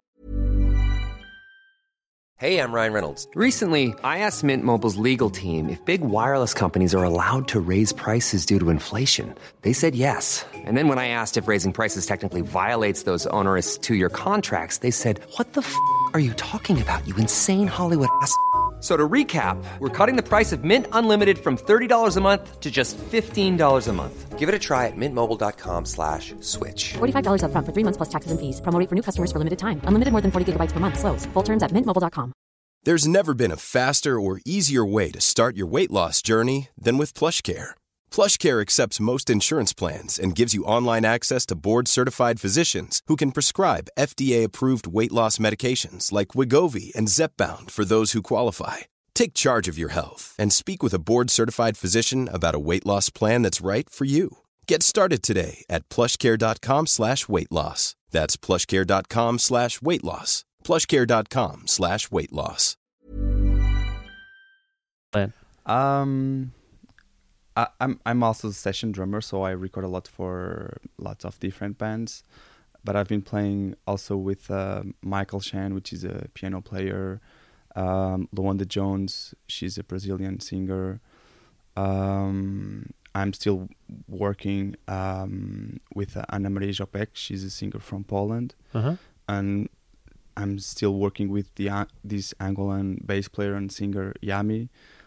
Hey, I'm Ryan Reynolds. Recently, I asked Mint Mobile's legal team if big wireless companies are allowed to raise prices due to inflation. They said yes. And then when I asked if raising prices technically violates those onerous two-year contracts, they said, "What the f*** are you talking about, you insane Hollywood ass f- So to recap, we're cutting the price of Mint Unlimited from thirty dollars a month to just fifteen dollars a month. Give it a try at mintmobile.com slash switch. forty-five dollars up front for three months plus taxes and fees. Promo rate for new customers for limited time. Unlimited more than forty gigabytes per month. Slows full terms at mint mobile dot com. There's never been a faster or easier way to start your weight loss journey than with PlushCare. PlushCare accepts most insurance plans and gives you online access to board-certified physicians who can prescribe F D A-approved weight loss medications like Wegovy and Zepbound for those who qualify. Take charge of your health and speak with a board-certified physician about a weight loss plan that's right for you. Get started today at plushcare.com slash weight loss. That's plushcare.com slash weight loss. plushcare.com slash weight loss. Um, I, I'm I'm also a session drummer, so I record a lot for lots of different bands. But I've been playing also with uh, Michael Shan, which is a piano player. Um, Luanda Jones, she's a Brazilian singer. Um, I'm still working um, with uh, Anna Maria Jopek. She's a singer from Poland. Uh-huh. And I'm still working with the uh, this Angolan bass player and singer Yami,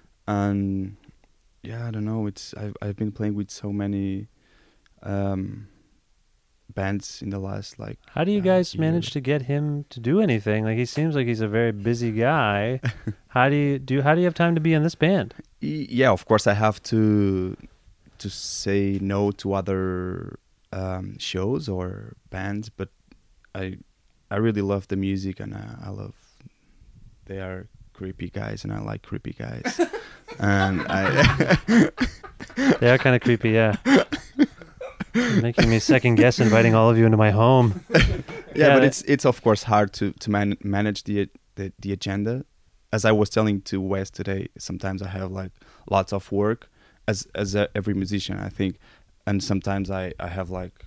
and yeah, I don't know. It's I've I've been playing with so many um, bands in the last like. How do you guys uh, manage to get him to do anything? Like, he seems like he's a very busy guy. how do you do? How do you have time to be in this band? Yeah, of course I have to to say no to other um, shows or bands, but I. I really love the music, and I, I love. They are creepy guys, and I like creepy guys. and I. They are kind of creepy, yeah. You're making me second guess inviting all of you into my home. yeah, yeah, but it's it's of course hard to to man, manage the, the the agenda. As I was telling to Wes today, sometimes I have like lots of work, as as a, every musician, I think, and sometimes I I have like.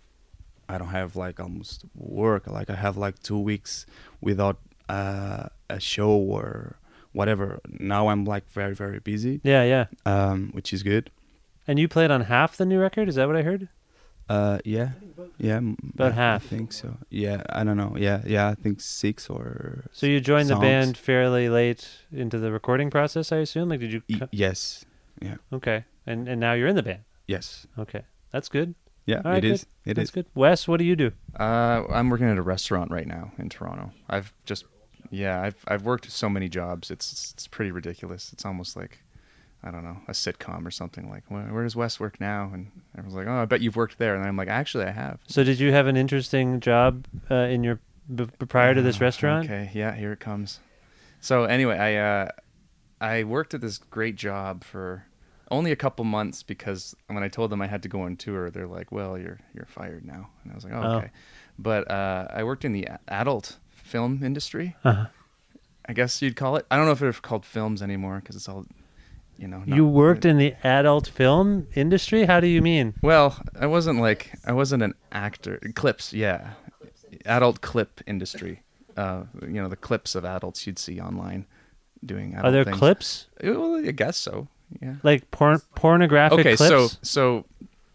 I don't have like almost work. Like I have like two weeks without uh, a show or whatever. Now I'm like very, very busy. Yeah, yeah. Um, which is good. And you played on half the new record? Is that what I heard? Uh, yeah, yeah. About I, half. I think so. Yeah, I don't know. Yeah, yeah. I think six or. So you joined songs. the band fairly late into the recording process, I assume. Like, did you? Y- yes. Yeah. Okay, and and now you're in the band. Yes. Okay, that's good. Yeah, All right, it is. Good. It That's is. good. Wes, what do you do? Uh, I'm working at a restaurant right now in Toronto. I've just, yeah, I've I've worked so many jobs. It's it's pretty ridiculous. It's almost like, I don't know, a sitcom or something. Like, where, where does Wes work now? And everyone's like, oh, I bet you've worked there. And I'm like, actually, I have. So did you have an interesting job uh, in your b- prior to this Uh, restaurant? Okay, yeah, here it comes. So anyway, I uh, I worked at this great job for only a couple months, because when I told them I had to go on tour, they're like, well, you're you're fired now. And I was like, oh, Oh. okay. But uh, I worked in the a- adult film industry, Uh-huh. I guess you'd call it. I don't know if they're called films anymore, because it's all, you know. not- You worked in the adult film industry? How do you mean? Well, I wasn't like, I wasn't an actor. Clips, yeah. Adult clip industry. Uh, you know, the clips of adults you'd see online doing adult Are there things. clips? Well, I guess so. Yeah. Like porn, pornographic okay, clips? so so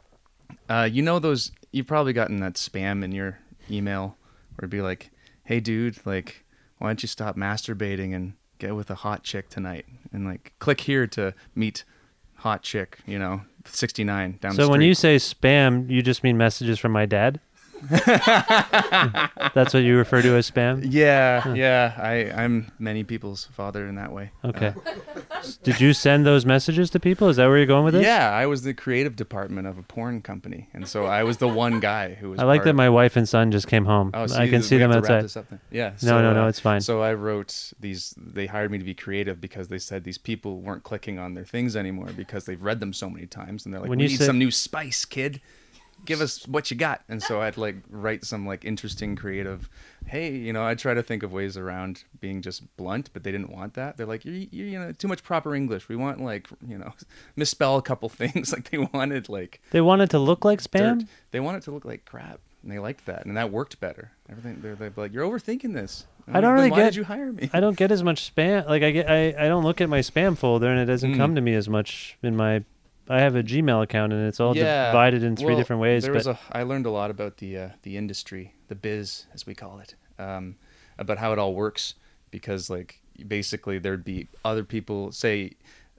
uh, you know those, you've probably gotten that spam in your email where it'd be like, hey dude, like, why don't you stop masturbating and get with a hot chick tonight? And like, click here to meet hot chick, you know, sixty-nine down the So street. when you say spam, you just mean messages from my dad? That's what you refer to as spam? Yeah, Huh. yeah. I, I'm many people's father in that way. Okay. Uh, Did you send those messages to people? Is that where you're going with this? Yeah, I was the creative department of a porn company, and so I was the one guy who was. I like part that of- my wife and son just came home. Oh, so I you- can see we them have to wrap outside. this up then. Yeah. No, so, no, no, uh, it's fine. So I wrote these. They hired me to be creative because they said these people weren't clicking on their things anymore because they've read them so many times, and they're like, When "We you need say- some new spice, kid. Give us what you got." And so I'd like write some like interesting, creative. Hey, you know, I try to think of ways around being just blunt, but they didn't want that. They're like, you're, you're you know, too much proper English. We want like, you know, misspell a couple things. Like they wanted like. They want it to look like spam? Dirt. They want it to look like crap, and they liked that, and that worked better. Everything they're, they're like, you're overthinking this. And I don't then really why get. did you hire me? I don't get as much spam. Like I get, I, I don't look at my spam folder, and it doesn't Mm. come to me as much in my. I have a Gmail account, and it's all Yeah. divided in three Well, different ways. There But was a. I learned a lot about the uh, the industry, the biz, as we call it, um, about how it all works. Because like basically, there'd be other people. Say,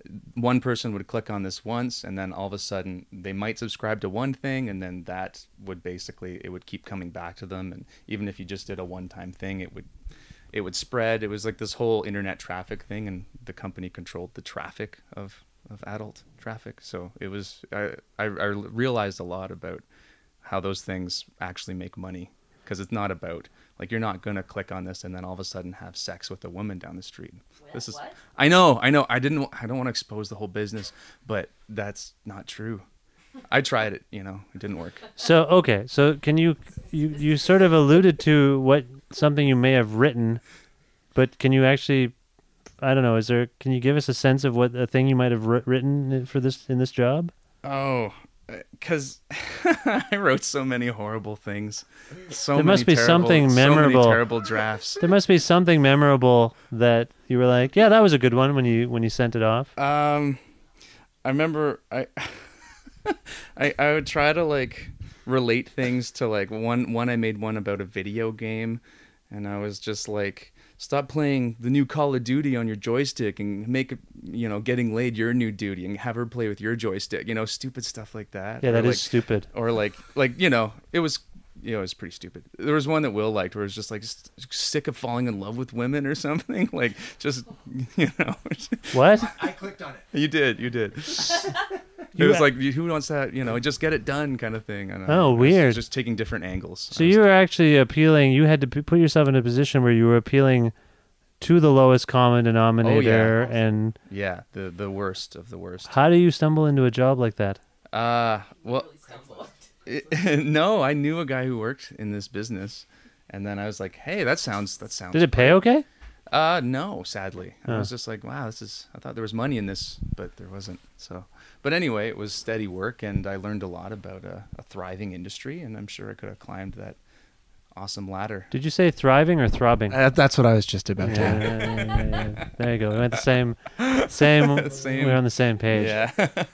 one person would click on this once, and then all of a sudden they might subscribe to one thing, and then that would basically it would keep coming back to them. And even if you just did a one-time thing, it would it would spread. It was like this whole internet traffic thing, and the company controlled the traffic of. of adult traffic. So it was, I, I, I realized a lot about how those things actually make money. Because it's not about, like, you're not going to click on this and then all of a sudden have sex with a woman down the street. What? This is, What? I know, I know. I didn't, I don't want to expose the whole business, but that's not true. I tried it, you know, it didn't work. So okay, so can you you you sort of alluded to what something you may have written, but can you actually, I don't know, is there? Can you give us a sense of what a thing you might have wr- written for this in this job? Oh, because I wrote so many horrible things. So there many must be terrible, something so memorable. many terrible drafts. There must be something memorable that you were like, yeah, that was a good one when you when you sent it off. Um, I remember I, I I would try to like relate things to like one one I made one about a video game, and I was just like, stop playing the new Call of Duty on your joystick and make, you know, getting laid your new duty and have her play with your joystick, you know, stupid stuff like that. Yeah, Or that is like, stupid. Or like, like, you know, it was, you know, it was pretty stupid. There was one that Will liked where it was just like s- sick of falling in love with women or something. Like just, you know. What? I clicked on it. You did, you did. It You was a- like, who wants that, you know, just get it done kind of thing. And, uh, Oh, it was weird. Just taking different angles. So you were actually appealing. You had to p- put yourself in a position where you were appealing to the lowest common denominator. And Yeah, the the worst of the worst. how do you stumble into a job like that? Uh, well, it, no, I knew a guy who worked in this business, and then I was like, hey, that sounds that sounds. Did it pay great. okay? Uh, no, sadly. I Oh. was just like, wow, this is. I thought there was money in this, but there wasn't. So, but anyway, it was steady work, and I learned a lot about a, a thriving industry, and I'm sure I could have climbed that awesome ladder. Did you say thriving or throbbing? Uh, that's what I was just about to. Yeah, yeah, yeah, yeah. There you go. We went the same, same. Same. We're on the same page. Yeah.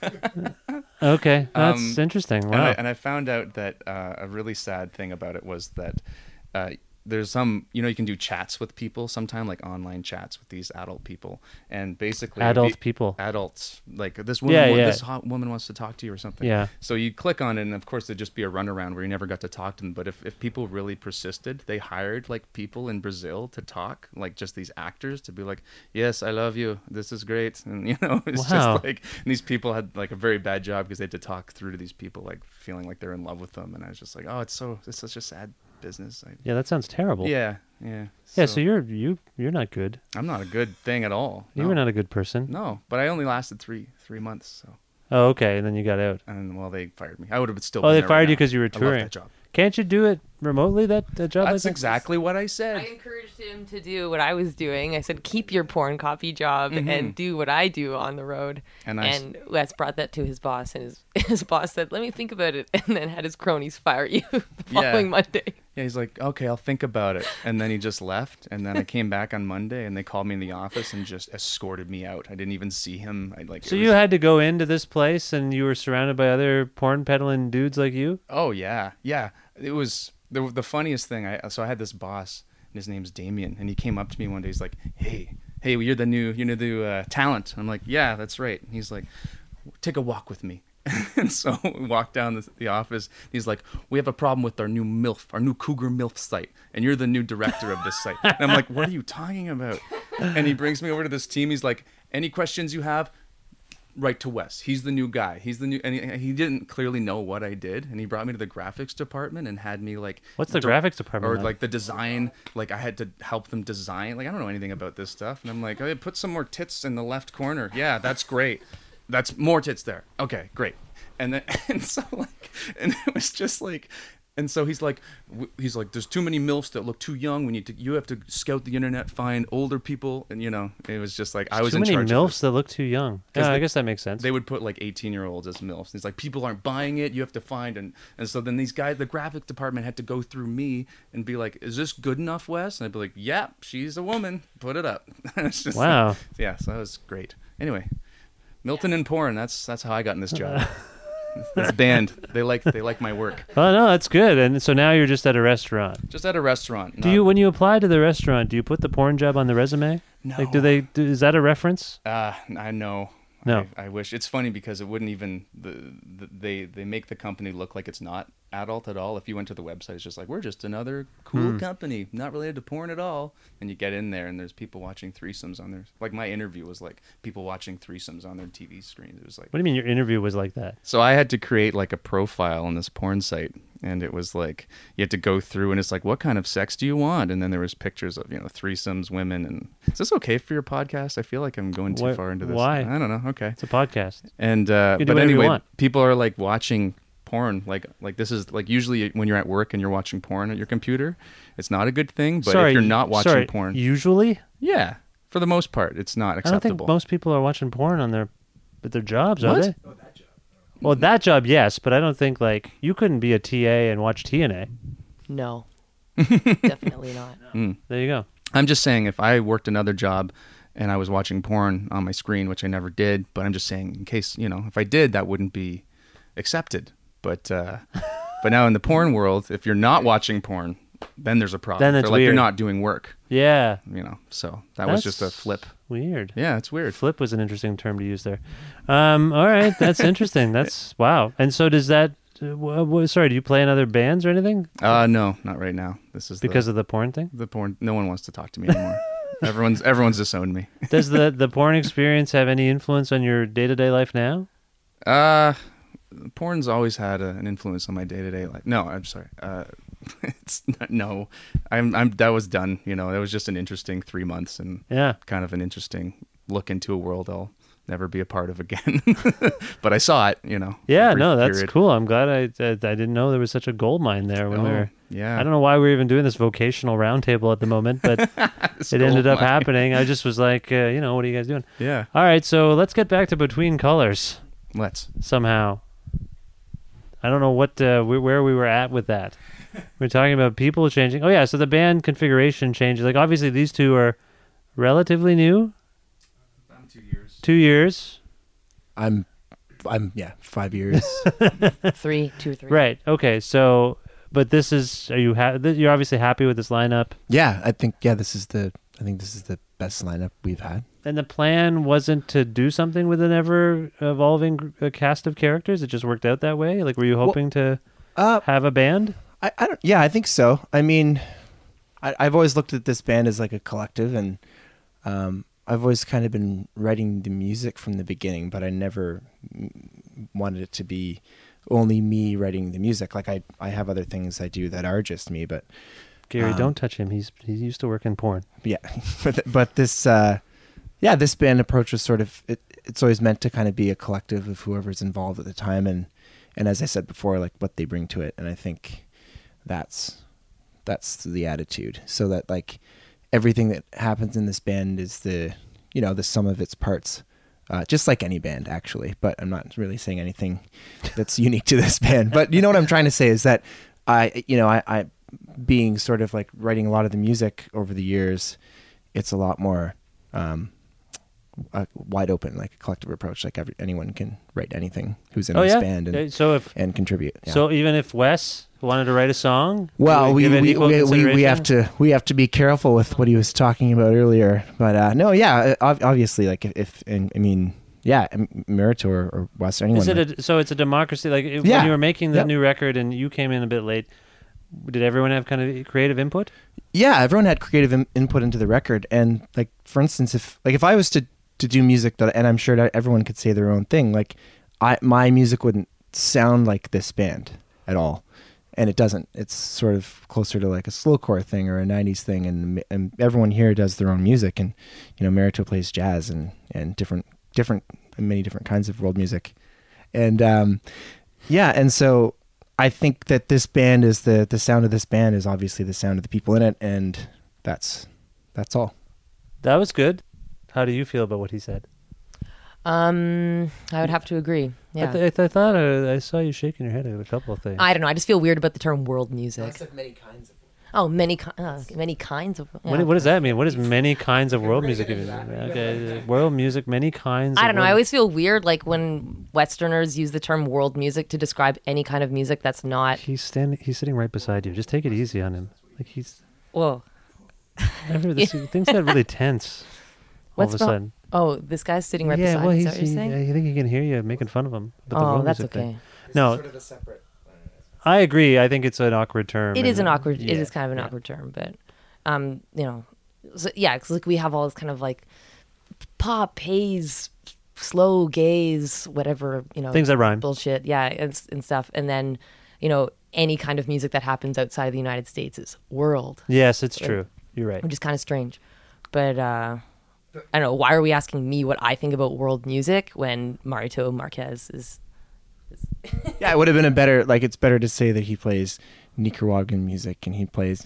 Okay, that's Um, interesting. And Wow. I, and I found out that uh, a really sad thing about it was that uh, there's some, you know, you can do chats with people sometime, like online chats with these adult people, and basically Adult the- people. adults, like this woman, Yeah, wa- yeah. this hot woman wants to talk to you or something. Yeah. So you click on it, and of course there'd just be a runaround where you never got to talk to them. But if, if people really persisted, they hired like people in Brazil to talk, like just these actors to be like, yes, I love you, this is great, and you know, it's Wow. just like, and these people had like a very bad job because they had to talk through to these people, like feeling like they're in love with them, and I was just like, oh, it's so, it's such a sad business. I, Yeah, that sounds terrible. yeah, yeah. Yeah. So you're you you're not good. I'm not a good thing at all. You no. were not a good person. No, but I only lasted three three months. So, Oh, okay. And then you got out. and well, they fired me. I would have still. Oh, been they there fired right you now. because you were I love touring. that job. Can't you do it remotely? That, that job. That's like that? exactly what I said. I encouraged him to do what I was doing. I said, keep your porn copy job Mhm. and do what I do on the road. And I s- and Wes brought that to his boss, and his, his boss said, let me think about it, and then had his cronies fire you the following Yeah. Monday. Yeah, he's like, okay, I'll think about it. And then he just left. And then I came back on Monday, and they called me in the office and just escorted me out. I didn't even see him. I like. it So was- you had to go into this place, and you were surrounded by other porn peddling dudes like you. Oh yeah, yeah. It was the the funniest thing. I so I had this boss, and his name's Damien, and he came up to me one day. He's like, "Hey, hey, you're the new, you're the new uh, talent." I'm like, "Yeah, that's right." And he's like, "Take a walk with me." And so we walk down the, the office. He's like, we have a problem with our new MILF, our new Cougar MILF site. And you're the new director of this site. And I'm like, what are you talking about? And he brings me over to this team. He's like, any questions you have, write to Wes. He's the new guy. He's the new, and he, he didn't clearly know what I did. And he brought me to the graphics department and had me like, what's the di- graphics department? Or like? like the design, like I had to help them design. Like, I don't know anything about this stuff. And I'm like, oh, put some more tits in the left corner. Yeah, that's great. That's more tits there. Okay, great. And then, and so like, and it was just like, and so he's like, he's like, there's too many MILFs that look too young. We need to, you have to scout the internet, find older people. And you know, it was just like, I was too in many charge MILFs of that look too young. Yeah, they, I guess that makes sense. They would put like eighteen year olds as MILFs. He's like, people aren't buying it. You have to find, and, and so then these guys, the graphic department had to go through me and be like, is this good enough, Wes? And I'd be like, yeah, she's a woman. Put it up. It's just wow. Like, yeah. So that was great. Anyway, Milton and porn. That's, that's how I got in this job. This band, they like they like my work. Oh no, that's good. And so now you're just at a restaurant. Just at a restaurant. Do you, when you apply to the restaurant, do you put the porn job on the resume? No. Like, do they? Do, is that a reference? Uh, I know. No. I, I wish. It's funny because it wouldn't even the, the they they make the company look like it's not adult at all. If you went to the website, it's just like, we're just another cool Hmm. company, not related to porn at all. And you get in there and there's people watching threesomes on their, like my interview was like people watching threesomes on their T V screens. It was like, What do you mean your interview was like that? so I had to create like a profile on this porn site, and it was like you had to go through, and it's like, what kind of sex do you want? And then there was pictures of, you know, threesomes, women. And is this okay for your podcast? I feel like I'm going too What- far into this. why? I don't know. Okay, It's a podcast. and uh, You can do but whatever you anyway, want. people are like watching porn. Like like this is like usually when you're at work and you're watching porn at your computer, it's not a good thing. But sorry, if you're not watching sorry, porn, usually, yeah, for the most part, it's not I don't acceptable. think most people are watching porn on their, but their jobs, are What? they? Well, that job, yes, but I don't think like you couldn't be a T A and watch T N A. No, definitely not. Mm. There you go. I'm just saying, if I worked another job and I was watching porn on my screen, which I never did, but I'm just saying, in case, you know, if I did, that wouldn't be accepted. But uh, but now in the porn world, if you're not watching porn, then there's a problem. Then it's They're like, weird. you're not doing work. Yeah. You know, so that was just a That's flip. Weird. Yeah, it's weird. Flip was an interesting term to use there. Um, all right, that's interesting. That's wow. And so does that? Uh, w- w- sorry, do you play in other bands or anything? Uh, no, not right now. This is Because the, of the porn thing. the porn. No one wants to talk to me anymore. everyone's everyone's disowned me. Does the the porn experience have any influence on your day to day life now? Uh, porn's always had a, an influence on my day to day life. No, I'm sorry. Uh, it's not, no, I'm I'm that was done. You know, that was just an interesting three months and Yeah. kind of an interesting look into a world I'll never be a part of again. But I saw it. You know. Yeah, a brief no, that's period. cool. I'm glad I, I I didn't know there was such a gold mine there when we Oh, were. yeah. I don't know why we're even doing this vocational roundtable at the moment, but This it ended gold up mine. happening. I just was like, uh, you know, what are you guys doing? Yeah. All right, so let's get back to Between Colors. Let's. Somehow. I don't know what uh, wh- where we were at with that. We're talking about people changing. Oh yeah, so the band configuration changes. Like obviously these two are relatively new. About two years. Two years. I'm, I'm yeah, five years. Three, two, three. Right. Okay. So, but this is. Are you ha- th- You're obviously happy with this lineup. yeah, I think yeah, this is the I think this is the best lineup we've had. And the plan wasn't to do something with an ever evolving uh, cast of characters. It just worked out that way. Like, were you hoping to Uh, have a band? I, I don't. Yeah, I think so. I mean, I, I've always looked at this band as like a collective, and um, I've always kind of been writing the music from the beginning, but I never mm, wanted it to be only me writing the music. Like I, I have other things I do that are just me, but Gary, um, don't touch him. He's he used to work in porn. yeah, but but this, uh, yeah, this band approach was sort of it, it's always meant to kind of be a collective of whoever's involved at the time, and and as I said before, like what they bring to it, and I think that's that's the attitude. So that like everything that happens in this band is the you know the sum of its parts, uh, just like any band actually. But I'm not really saying anything that's unique to this band. But you know what I'm trying to say is that I you know I. I being sort of like writing a lot of the music over the years, it's a lot more um, uh, wide open, like a collective approach. Like every, anyone can write anything who's in Oh, this yeah? band and Uh, so if- and contribute. Yeah. So even if Wes wanted to write a song, well, would we give it we, equal we, we we have consideration? to we have to be careful with what he was talking about earlier. But uh, no, yeah, ob- obviously, like if, if and, I mean, yeah, M- Marito or, or Wes or anyone. Is it a, so it's a democracy? Like it- Yeah. when you were making the Yep. new record and you came in a bit late, did everyone have kind of creative input? Yeah, everyone had creative in- input into the record, and like for instance, if like if I was to to do music that, and I'm sure that everyone could say their own thing, like I my music wouldn't sound like this band at all, and it doesn't. It's sort of closer to like a slowcore thing or a nineties thing, and and everyone here does their own music, and you know Marito plays jazz and and different different many different kinds of world music, and um, yeah, and so. I think that this band is the the sound of this band is obviously the sound of the people in it, and that's that's all. That was good. How do you feel about what he said? Um, I would have to agree. Yeah. I, th- I, th- I thought uh, I saw you shaking your head at a couple of things. I don't know. I just feel weird about the term world music. many kinds of. Oh, many ki- uh, many kinds of. Yeah. What, what does that mean? What is many kinds of world music? Okay, uh, world music, many kinds. I of don't know. world- I always feel weird, like when Westerners use the term world music to describe any kind of music that's not. He's standing. He's sitting right beside you. Just take it easy on him. Like he's. Whoa. Never, this, Things get really tense. All What's of a wrong? sudden. Oh, this guy's sitting right yeah, beside well, me. Is he's, that what you're he, saying? I think he can hear you making fun of him. About the Oh, world that's music okay. thing. No, Sort of a separate. I agree. I think it's an awkward term. It is and- an awkward. yeah, It is kind of an yeah. awkward term, but um, you know, so, yeah, because like we have all this kind of like pop, haze, slow gaze, whatever you know, Things that rhyme. bullshit, yeah, and, s- and stuff, and then you know any kind of music that happens outside of the United States is world. Yes, it's Like, true. You're right. Which is kind of strange, but uh, I don't know. Why are we asking me what I think about world music when Marito Marquez is? Yeah, it would have been a better. Like it's better to say that he plays Nicaraguan music and he plays.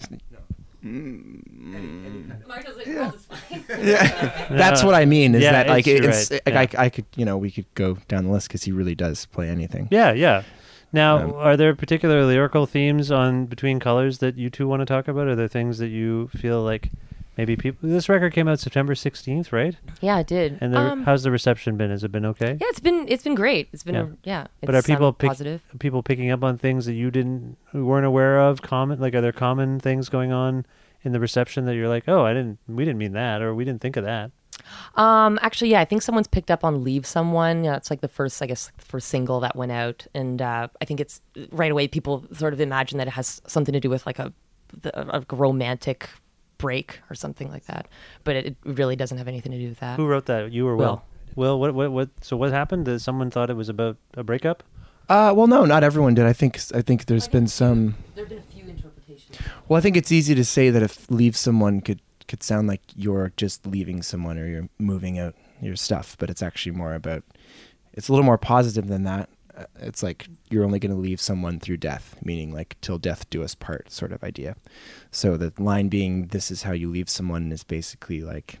Marito's like, world is fine. Yeah, that's what I mean. Is Yeah, that like it's- it's, you're like right, I, I could you know we could go down the list because he really does play anything. Yeah, yeah. Now, Um, are there particular lyrical themes on Between Colors that you two want to talk about? Are there things that you feel like maybe people? This record came out September sixteenth, right? Yeah, it did. And the, Um, how's the reception been? Has it been okay? Yeah, it's been it's been great. It's been Yeah. a, yeah. It's, But are people um, pick, positive? are people picking up on things that you didn't, who weren't aware of? Common, like, are there common things going on in the reception that you're like, oh, I didn't, we didn't mean that, or we didn't think of that? Um, actually, yeah, I think someone's picked up on "Leave Someone." Yeah, it's like the first, I guess, like the first single that went out, and uh, I think it's right away people sort of imagine that it has something to do with like a, the, a romantic break or something like that, but it, it really doesn't have anything to do with that. Who wrote that? You or Will? Will, what, what, what? So what happened? Did someone thought it was about a breakup? Uh, well, no, not everyone did. I think I think there's been some. There have been a few interpretations. Well, I think it's easy to say that if leave someone could could sound like you're just leaving someone or you're moving out your stuff, but it's actually more about. It's a little more positive than that. Uh, It's like you're only going to leave someone through death, meaning like till death do us part sort of idea. So the line being, "This is how you leave someone," is basically like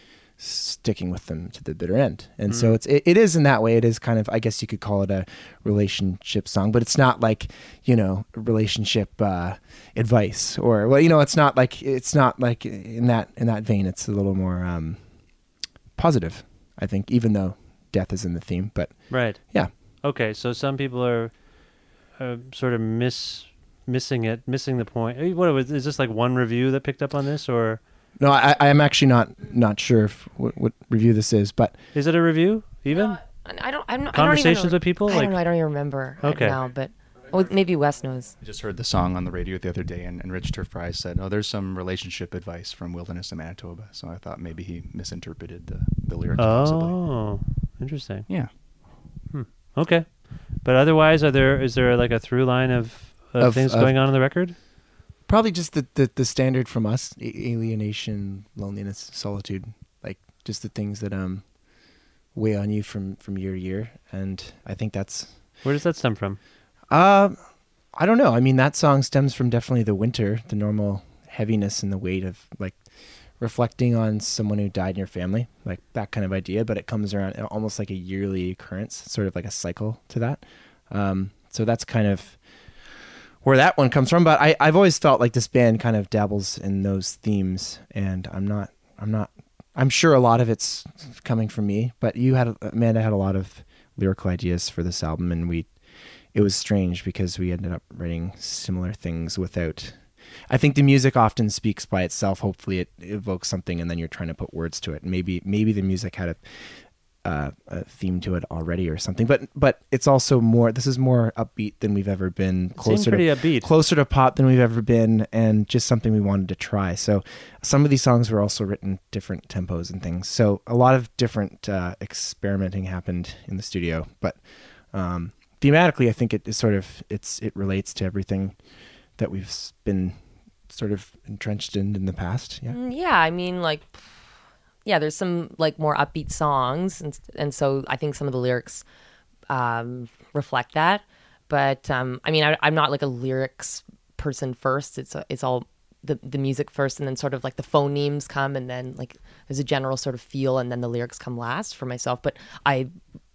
sticking with them to the bitter end. And so Mm. it's it, it is in that way. It is kind of, I guess you could call it a relationship song, but it's not like, you know, relationship uh, advice or, well, you know, it's not like it's not like in that in that vein. It's a little more um, positive, I think, even though death is in the theme. But Right. yeah. Okay, so some people are, are sort of miss missing it, missing the point. Eh, What was is this like one review that picked up on this, or No, I, I am actually not not sure if what, what review this is, but is it a review even? I don't. I'm not, Conversations I don't even, with people? I Like- don't know. I don't even remember right Okay. now, but oh, maybe Wes knows. I just heard the song on the radio the other day, and, and Rich Turfry said, "Oh, there's some relationship advice from Wilderness in Manitoba." So I thought maybe he misinterpreted the, the lyrics. Possibly. Oh, interesting. Yeah. Hmm. Okay, but otherwise, are there is there like a through line of, of, Of- things of- going on in the record? probably just the, the, the standard from us: A- alienation, loneliness, solitude, like just the things that um weigh on you from, from year to year. And I think that's Where does that stem from? Um, I don't know. I mean, that song stems from definitely the winter, the normal heaviness and the weight of like reflecting on someone who died in your family, like that kind of idea. But it comes around almost like a yearly occurrence, sort of like a cycle to that. Um, so that's kind of where that one comes from. But I, I've always felt like this band kind of dabbles in those themes, and I'm not, I'm not, I'm sure a lot of it's coming from me. But you had, Amanda had a lot of lyrical ideas for this album, and we. It was strange because we ended up writing similar things without. I think the music often speaks by itself. Hopefully, it evokes something, and then you're trying to put words to it. Maybe, maybe the music had a uh, a theme to it already or something. But but it's also more. This is more upbeat than we've ever been. Closer pretty to upbeat. closer to pop than we've ever been, and just something we wanted to try. So some of these songs were also written different tempos and things. So a lot of different uh, experimenting happened in the studio. But um, thematically, I think it is sort of it's it relates to everything that we've s- been sort of entrenched in in the past. Yeah. Mm, Yeah, I mean, like, yeah, there's some like more upbeat songs, and and so I think some of the lyrics um, reflect that. But um, I mean, I, I'm not like a lyrics person first. It's a, it's all the the music first, and then sort of like the phonemes come, and then like there's a general sort of feel, and then the lyrics come last for myself. But I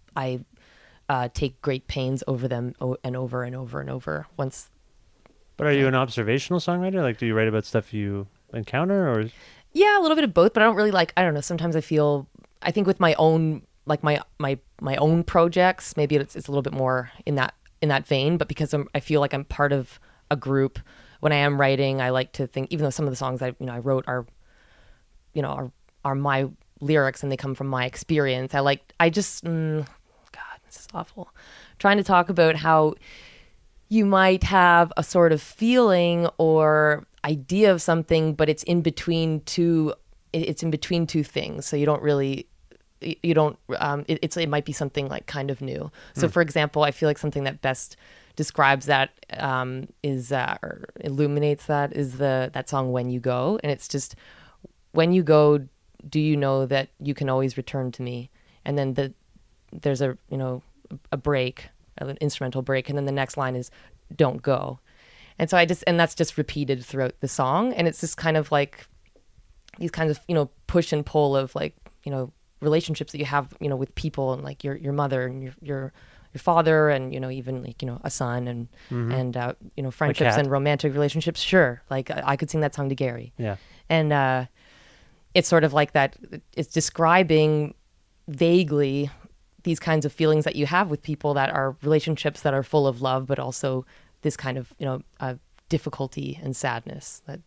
I uh, take great pains over them o- and over and over and over once. But are you an observational songwriter? Like, do you write about stuff you encounter, or? Yeah, a little bit of both, but I don't really like, I don't know, sometimes I feel, I think with my own, like my my my own projects, maybe it's, it's a little bit more in that in that vein, but because I'm, I feel like I'm part of a group, when I am writing, I like to think, even though some of the songs I, you know, I wrote are, you know, are, are my lyrics and they come from my experience, I like, I just, mm, God, this is awful, trying to talk about how you might have a sort of feeling or idea of something, but it's in between two. It's in between two things, so you don't really, you don't. Um, it, it's it might be something like kind of new. So, Mm. for example, I feel like something that best describes that um, is uh, or illuminates that is the that song "When You Go," and it's just when you go, do you know that you can always return to me? And then the there's a you know a break. An instrumental break, and then the next line is "Don't go," and so I just and that's just repeated throughout the song, and it's just kind of like these kinds of you know push and pull of like you know relationships that you have you know with people and like your your mother and your your your father and you know even like you know a son and Mhm. and uh, you know friendships cat. and romantic relationships. Sure, like I, I could sing that song to Gary. Yeah. And uh, it's sort of like that. It's describing vaguely these kinds of feelings that you have with people that are relationships that are full of love, but also this kind of, you know, uh, difficulty and sadness. That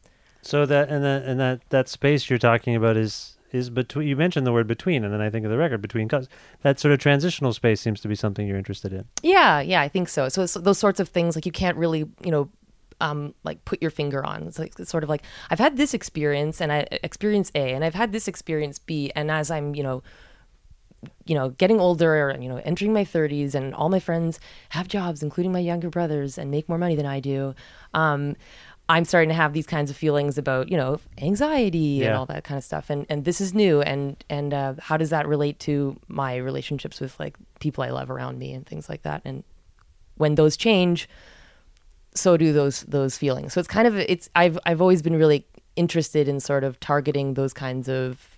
So that and that and that that space you're talking about is is between. You mentioned the word between, and then I think of the record between. Cause that sort of transitional space seems to be something you're interested in. Yeah, yeah, I think so. So it's those sorts of things like you can't really, you know, um, like put your finger on. It's like it's sort of like I've had this experience and I experience A, and I've had this experience B, and as I'm, you know. you know, getting older and, you know, entering my thirties and all my friends have jobs, including my younger brothers, and make more money than I do. Um, I'm starting to have these kinds of feelings about, you know, anxiety and Yeah. all that kind of stuff. And, and this is new. And, and uh, how does that relate to my relationships with like people I love around me and things like that? And when those change, so do those, those feelings. So it's kind of, it's, I've, I've always been really interested in sort of targeting those kinds of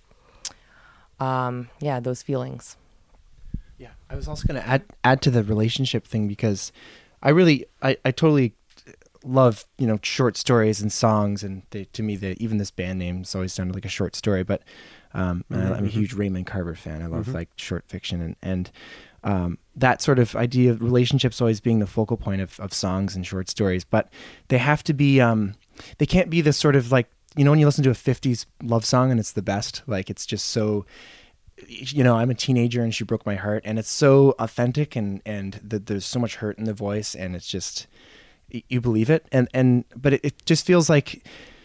Um, yeah, those feelings. Yeah, I was also going to add add to the relationship thing because I really, I, I totally love, you know, short stories and songs, and they, to me, the, even this band name's always sounded like a short story. But um, and I, I'm a huge Raymond Carver fan. I love Mhm. like short fiction, and and um, that sort of idea of relationships always being the focal point of of songs and short stories. But they have to be, um, they can't be this sort of like, you know, when you listen to a fifties love song and it's the best, like it's just so, you know, I'm a teenager and she broke my heart, and it's so authentic, and, and the, there's so much hurt in the voice, and it's just, y- you believe it. And, and, but it, it just feels like,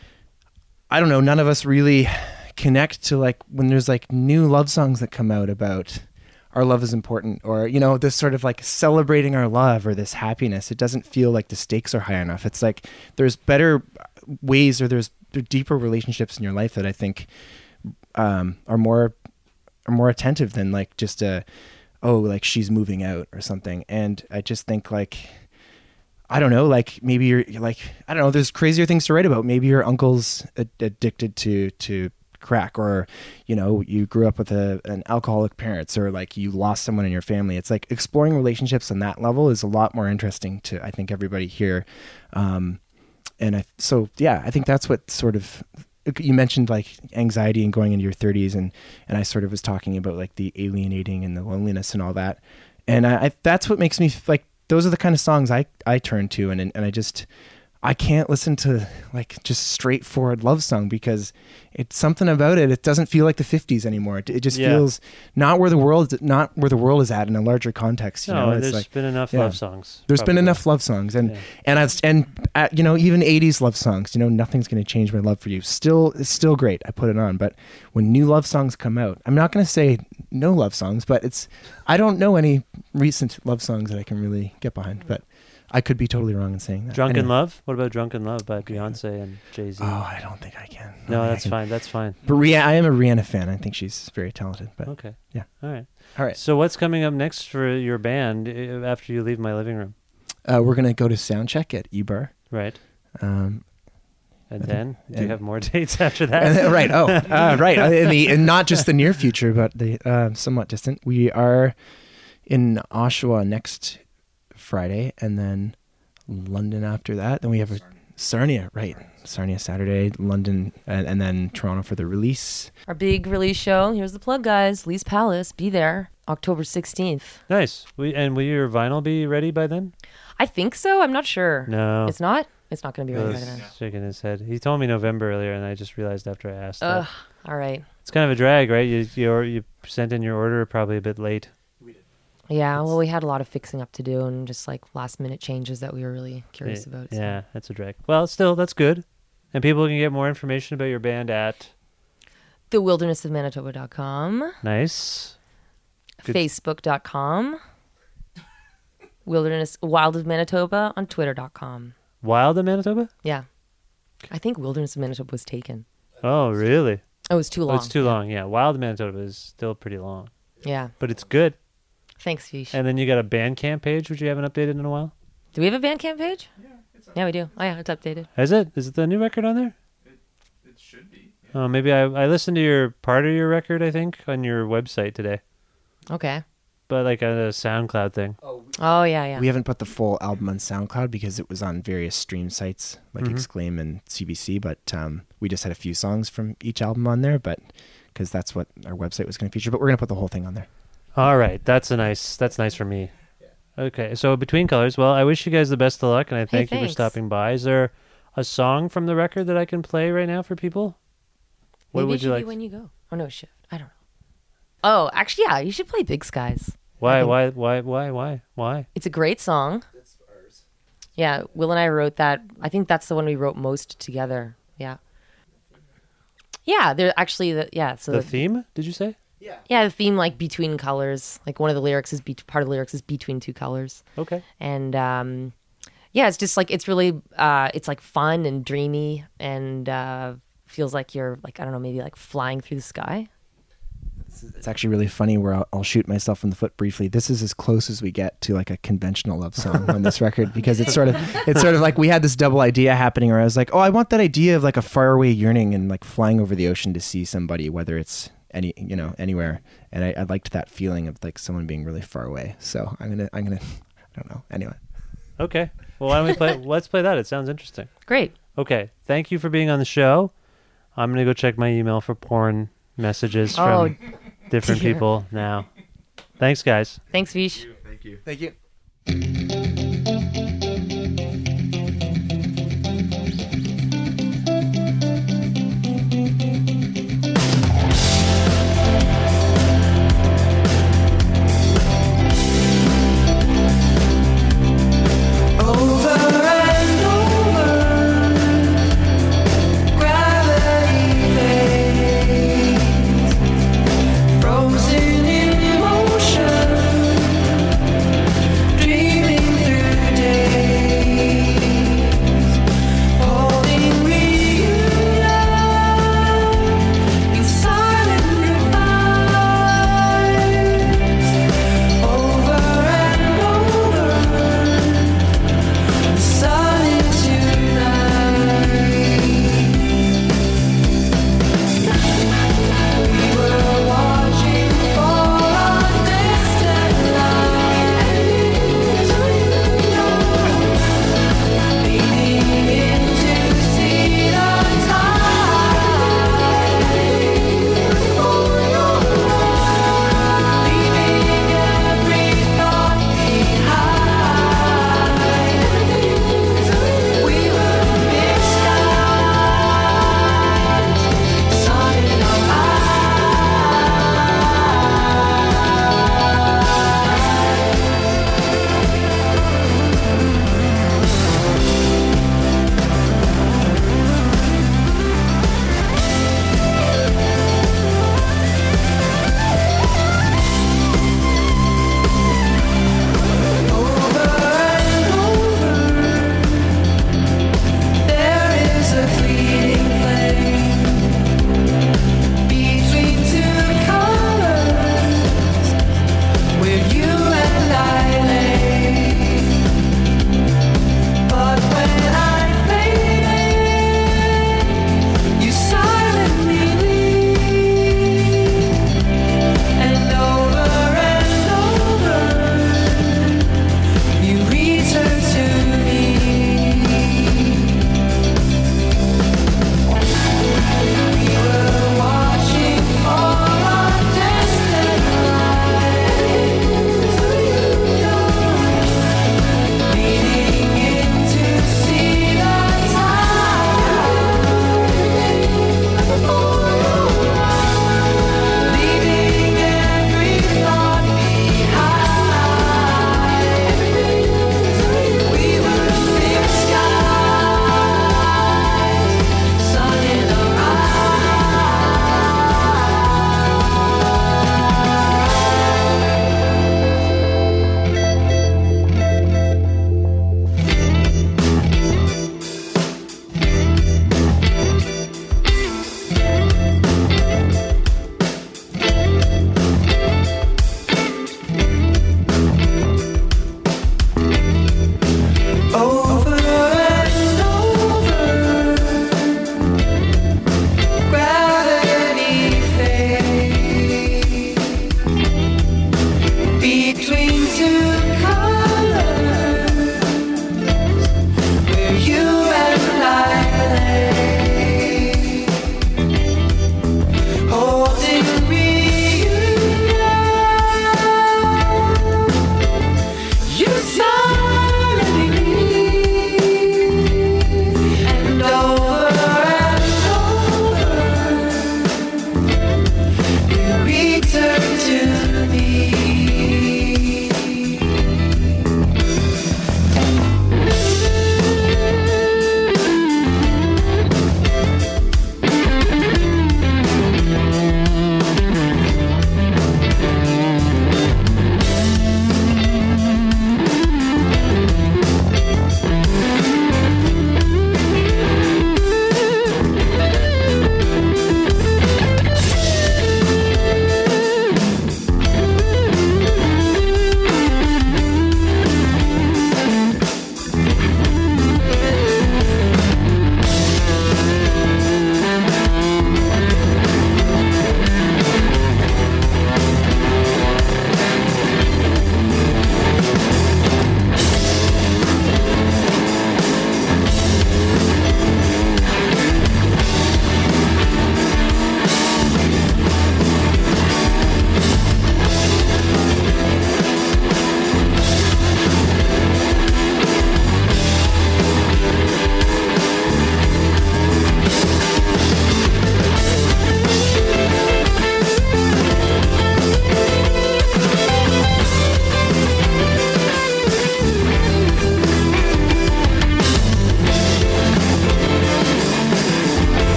I don't know, none of us really connect to like when there's like new love songs that come out about our love is important, or, you know, this sort of like celebrating our love or this happiness. It doesn't feel like the stakes are high enough. It's like there's better ways, or there's deeper relationships in your life that I think um, are more are more attentive than like just a, oh, like she's moving out or something. And I just think like, I don't know, like maybe you're, you're like, I don't know, there's crazier things to write about. Maybe your uncle's a- addicted to, to crack, or, you know, you grew up with a, an alcoholic parents, or like you lost someone in your family. It's like exploring relationships on that level is a lot more interesting to, I think, everybody here. Um, and I, so, yeah, I think that's what sort of, you mentioned like anxiety and going into your thirties, and, and I sort of was talking about like the alienating and the loneliness and all that. And I, I that's what makes me like, those are the kind of songs I, I turn to. And, and I just, I can't listen to like just straightforward love song because it's something about it. It doesn't feel like the fifties anymore. It, it just Yeah. feels not where the world, not where the world is at in a larger context. You No, know, it's there's like, been enough yeah. love songs. There's been probably. enough love songs, and and I and uh, you know, even eighties love songs. You know, nothing's going to change my love for you. Still, it's still great. I put it on, but when new love songs come out, I'm not going to say no love songs, but it's I don't know any recent love songs that I can really get behind, but. I could be totally wrong in saying that. Drunken Anyway. Love? What about Drunken Love by Beyonce and Jay-Z? Oh, I don't think I can. I No, think I that's can. fine. That's fine. But Rih- I am a Rihanna fan. I think she's very talented. But Okay. yeah. All right. All right. So what's coming up next for your band uh, after you leave my living room? Uh, we're gonna go to soundcheck at E-Bar. Right. Um, And I think- then, do you and- have more dates after that? And then- right. Oh, uh, right. Uh, in the, and not just the near future, but the uh, somewhat distant. We are in Oshawa next Friday, and then London after that. Then we have a Sarnia, right? Sarnia Saturday, London, and, and then Toronto for the release. Our big release show. Here's the plug, guys. Lee's Palace. Be there. October sixteenth. Nice. We, and will your vinyl be ready by then? I think so. I'm not sure. No. It's not? It's not going to be ready by Bill's then. shaking his head. He told me November earlier, and I just realized after I asked. Ugh. That. All right. It's kind of a drag, right? You you you sent in your order probably a bit late. Yeah, well, we had a lot of fixing up to do and just like last minute changes that we were really curious Yeah, about. so. Yeah, that's a drag. Well, still, that's good. And people can get more information about your band at the wilderness of manitoba dot com. Nice. Good. Facebook dot com. Wilderness Wild of Manitoba on Twitter dot com. Wild of Manitoba? Yeah. I think Wilderness of Manitoba was taken. Oh, really? Oh, it was too Oh, long. it's too long. Yeah, Wild of Manitoba is still pretty long. Yeah. But it's good. Thanks, Fish. And then you got a Bandcamp page, which you haven't updated in a while. Do we have a Bandcamp page? Yeah, it's yeah, we do. Oh, yeah, it's updated. Is it? Is it the new record on there? It, it should be. Yeah. Oh, maybe I I listened to your part of your record, I think, on your website today. Okay. But like a SoundCloud thing. Oh, oh yeah, yeah. We haven't put the full album on SoundCloud because it was on various stream sites like Mhm. Exclaim and C B C, but um, we just had a few songs from each album on there, but because that's what our website was going to feature. But we're going to put the whole thing on there. All right, that's a nice. That's nice for me. Okay, so Between Colors. Well, I wish you guys the best of luck, and I thank you for thanks. stopping by. Is there a song from the record that I can play right now for people? What Maybe would it should you be like? When You Go. Oh no, shift. I don't know. Oh, actually, yeah, you should play Big Skies. Why? Why? Why? Why? Why? Why? It's a great song. That's ours. Yeah, Will and I wrote that. I think that's the one we wrote most together. Yeah. Yeah, they're actually the yeah. So The theme? Did you say? Yeah. Yeah, the theme like between colors. Like one of the lyrics is be- part of the lyrics is between two colors. Okay. And um, yeah, it's just like it's really uh, it's like fun and dreamy and uh, feels like you're like I don't know maybe like flying through the sky. It's actually really funny where I'll, I'll shoot myself in the foot briefly. This is as close as we get to like a conventional love song on this record because it's sort of it's sort of like we had this double idea happening where I was like, oh, I want that idea of like a faraway yearning and like flying over the ocean to see somebody, whether it's any you know anywhere. And I, I liked that feeling of like someone being really far away. So I'm gonna I'm gonna I don't know anyway. Okay. Well, why don't we play? Let's play that. It sounds interesting. Great. Okay. Thank you for being on the show. I'm gonna go check my email for porn messages from Oh, different dear. people now. Thanks, guys. Thanks, Vish. Thank you. Thank you. Over and over, gravity fades, frozen in motion.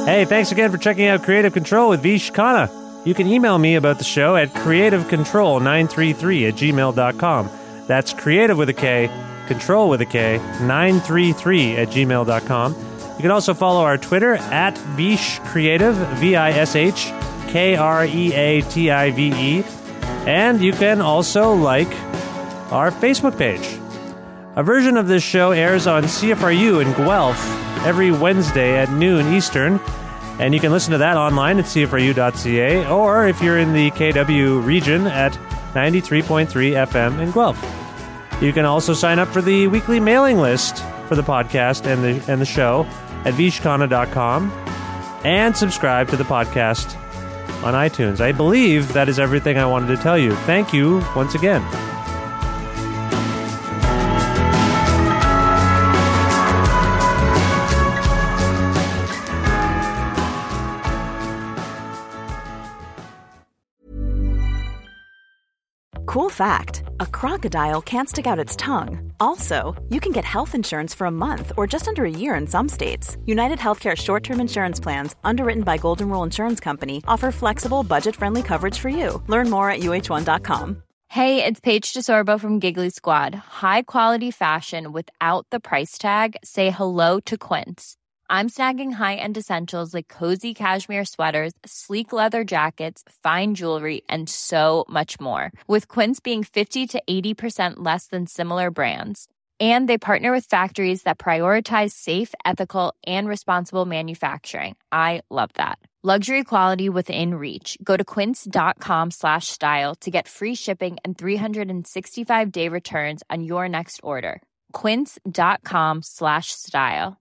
Hey, thanks again for checking out Creative Control with Vish Khanna. You can email me about the show at creative control nine three three at gmail dot com. That's creative with a K, control with a K, nine three three at gmail dot com. You can also follow our Twitter at Vish Creative, V I S H K R E A T I V E. And you can also like our Facebook page. A version of this show airs on C F R U in Guelph every Wednesday at noon Eastern, and you can listen to that online at c f r u dot c a, or if you're in the K W region at ninety-three point three F M in Guelph. You can also sign up for the weekly mailing list for the podcast and the and the show at vish khanna dot com, and subscribe to the podcast on iTunes. I believe that is everything I wanted to tell you. Thank you once again. Cool fact, a crocodile can't stick out its tongue. Also, you can get health insurance for a month or just under a year in some states. United Healthcare short-term insurance plans, underwritten by Golden Rule Insurance Company, offer flexible, budget-friendly coverage for you. Learn more at U H one dot com. Hey, it's Paige DeSorbo from Giggly Squad. High quality fashion without the price tag. Say hello to Quince. I'm snagging high-end essentials like cozy cashmere sweaters, sleek leather jackets, fine jewelry, and so much more. With Quince being fifty to eighty percent less than similar brands. And they partner with factories that prioritize safe, ethical, and responsible manufacturing. I love that. Luxury quality within reach. Go to quince.com slash style to get free shipping and three sixty-five day returns on your next order. Quince.com slash style.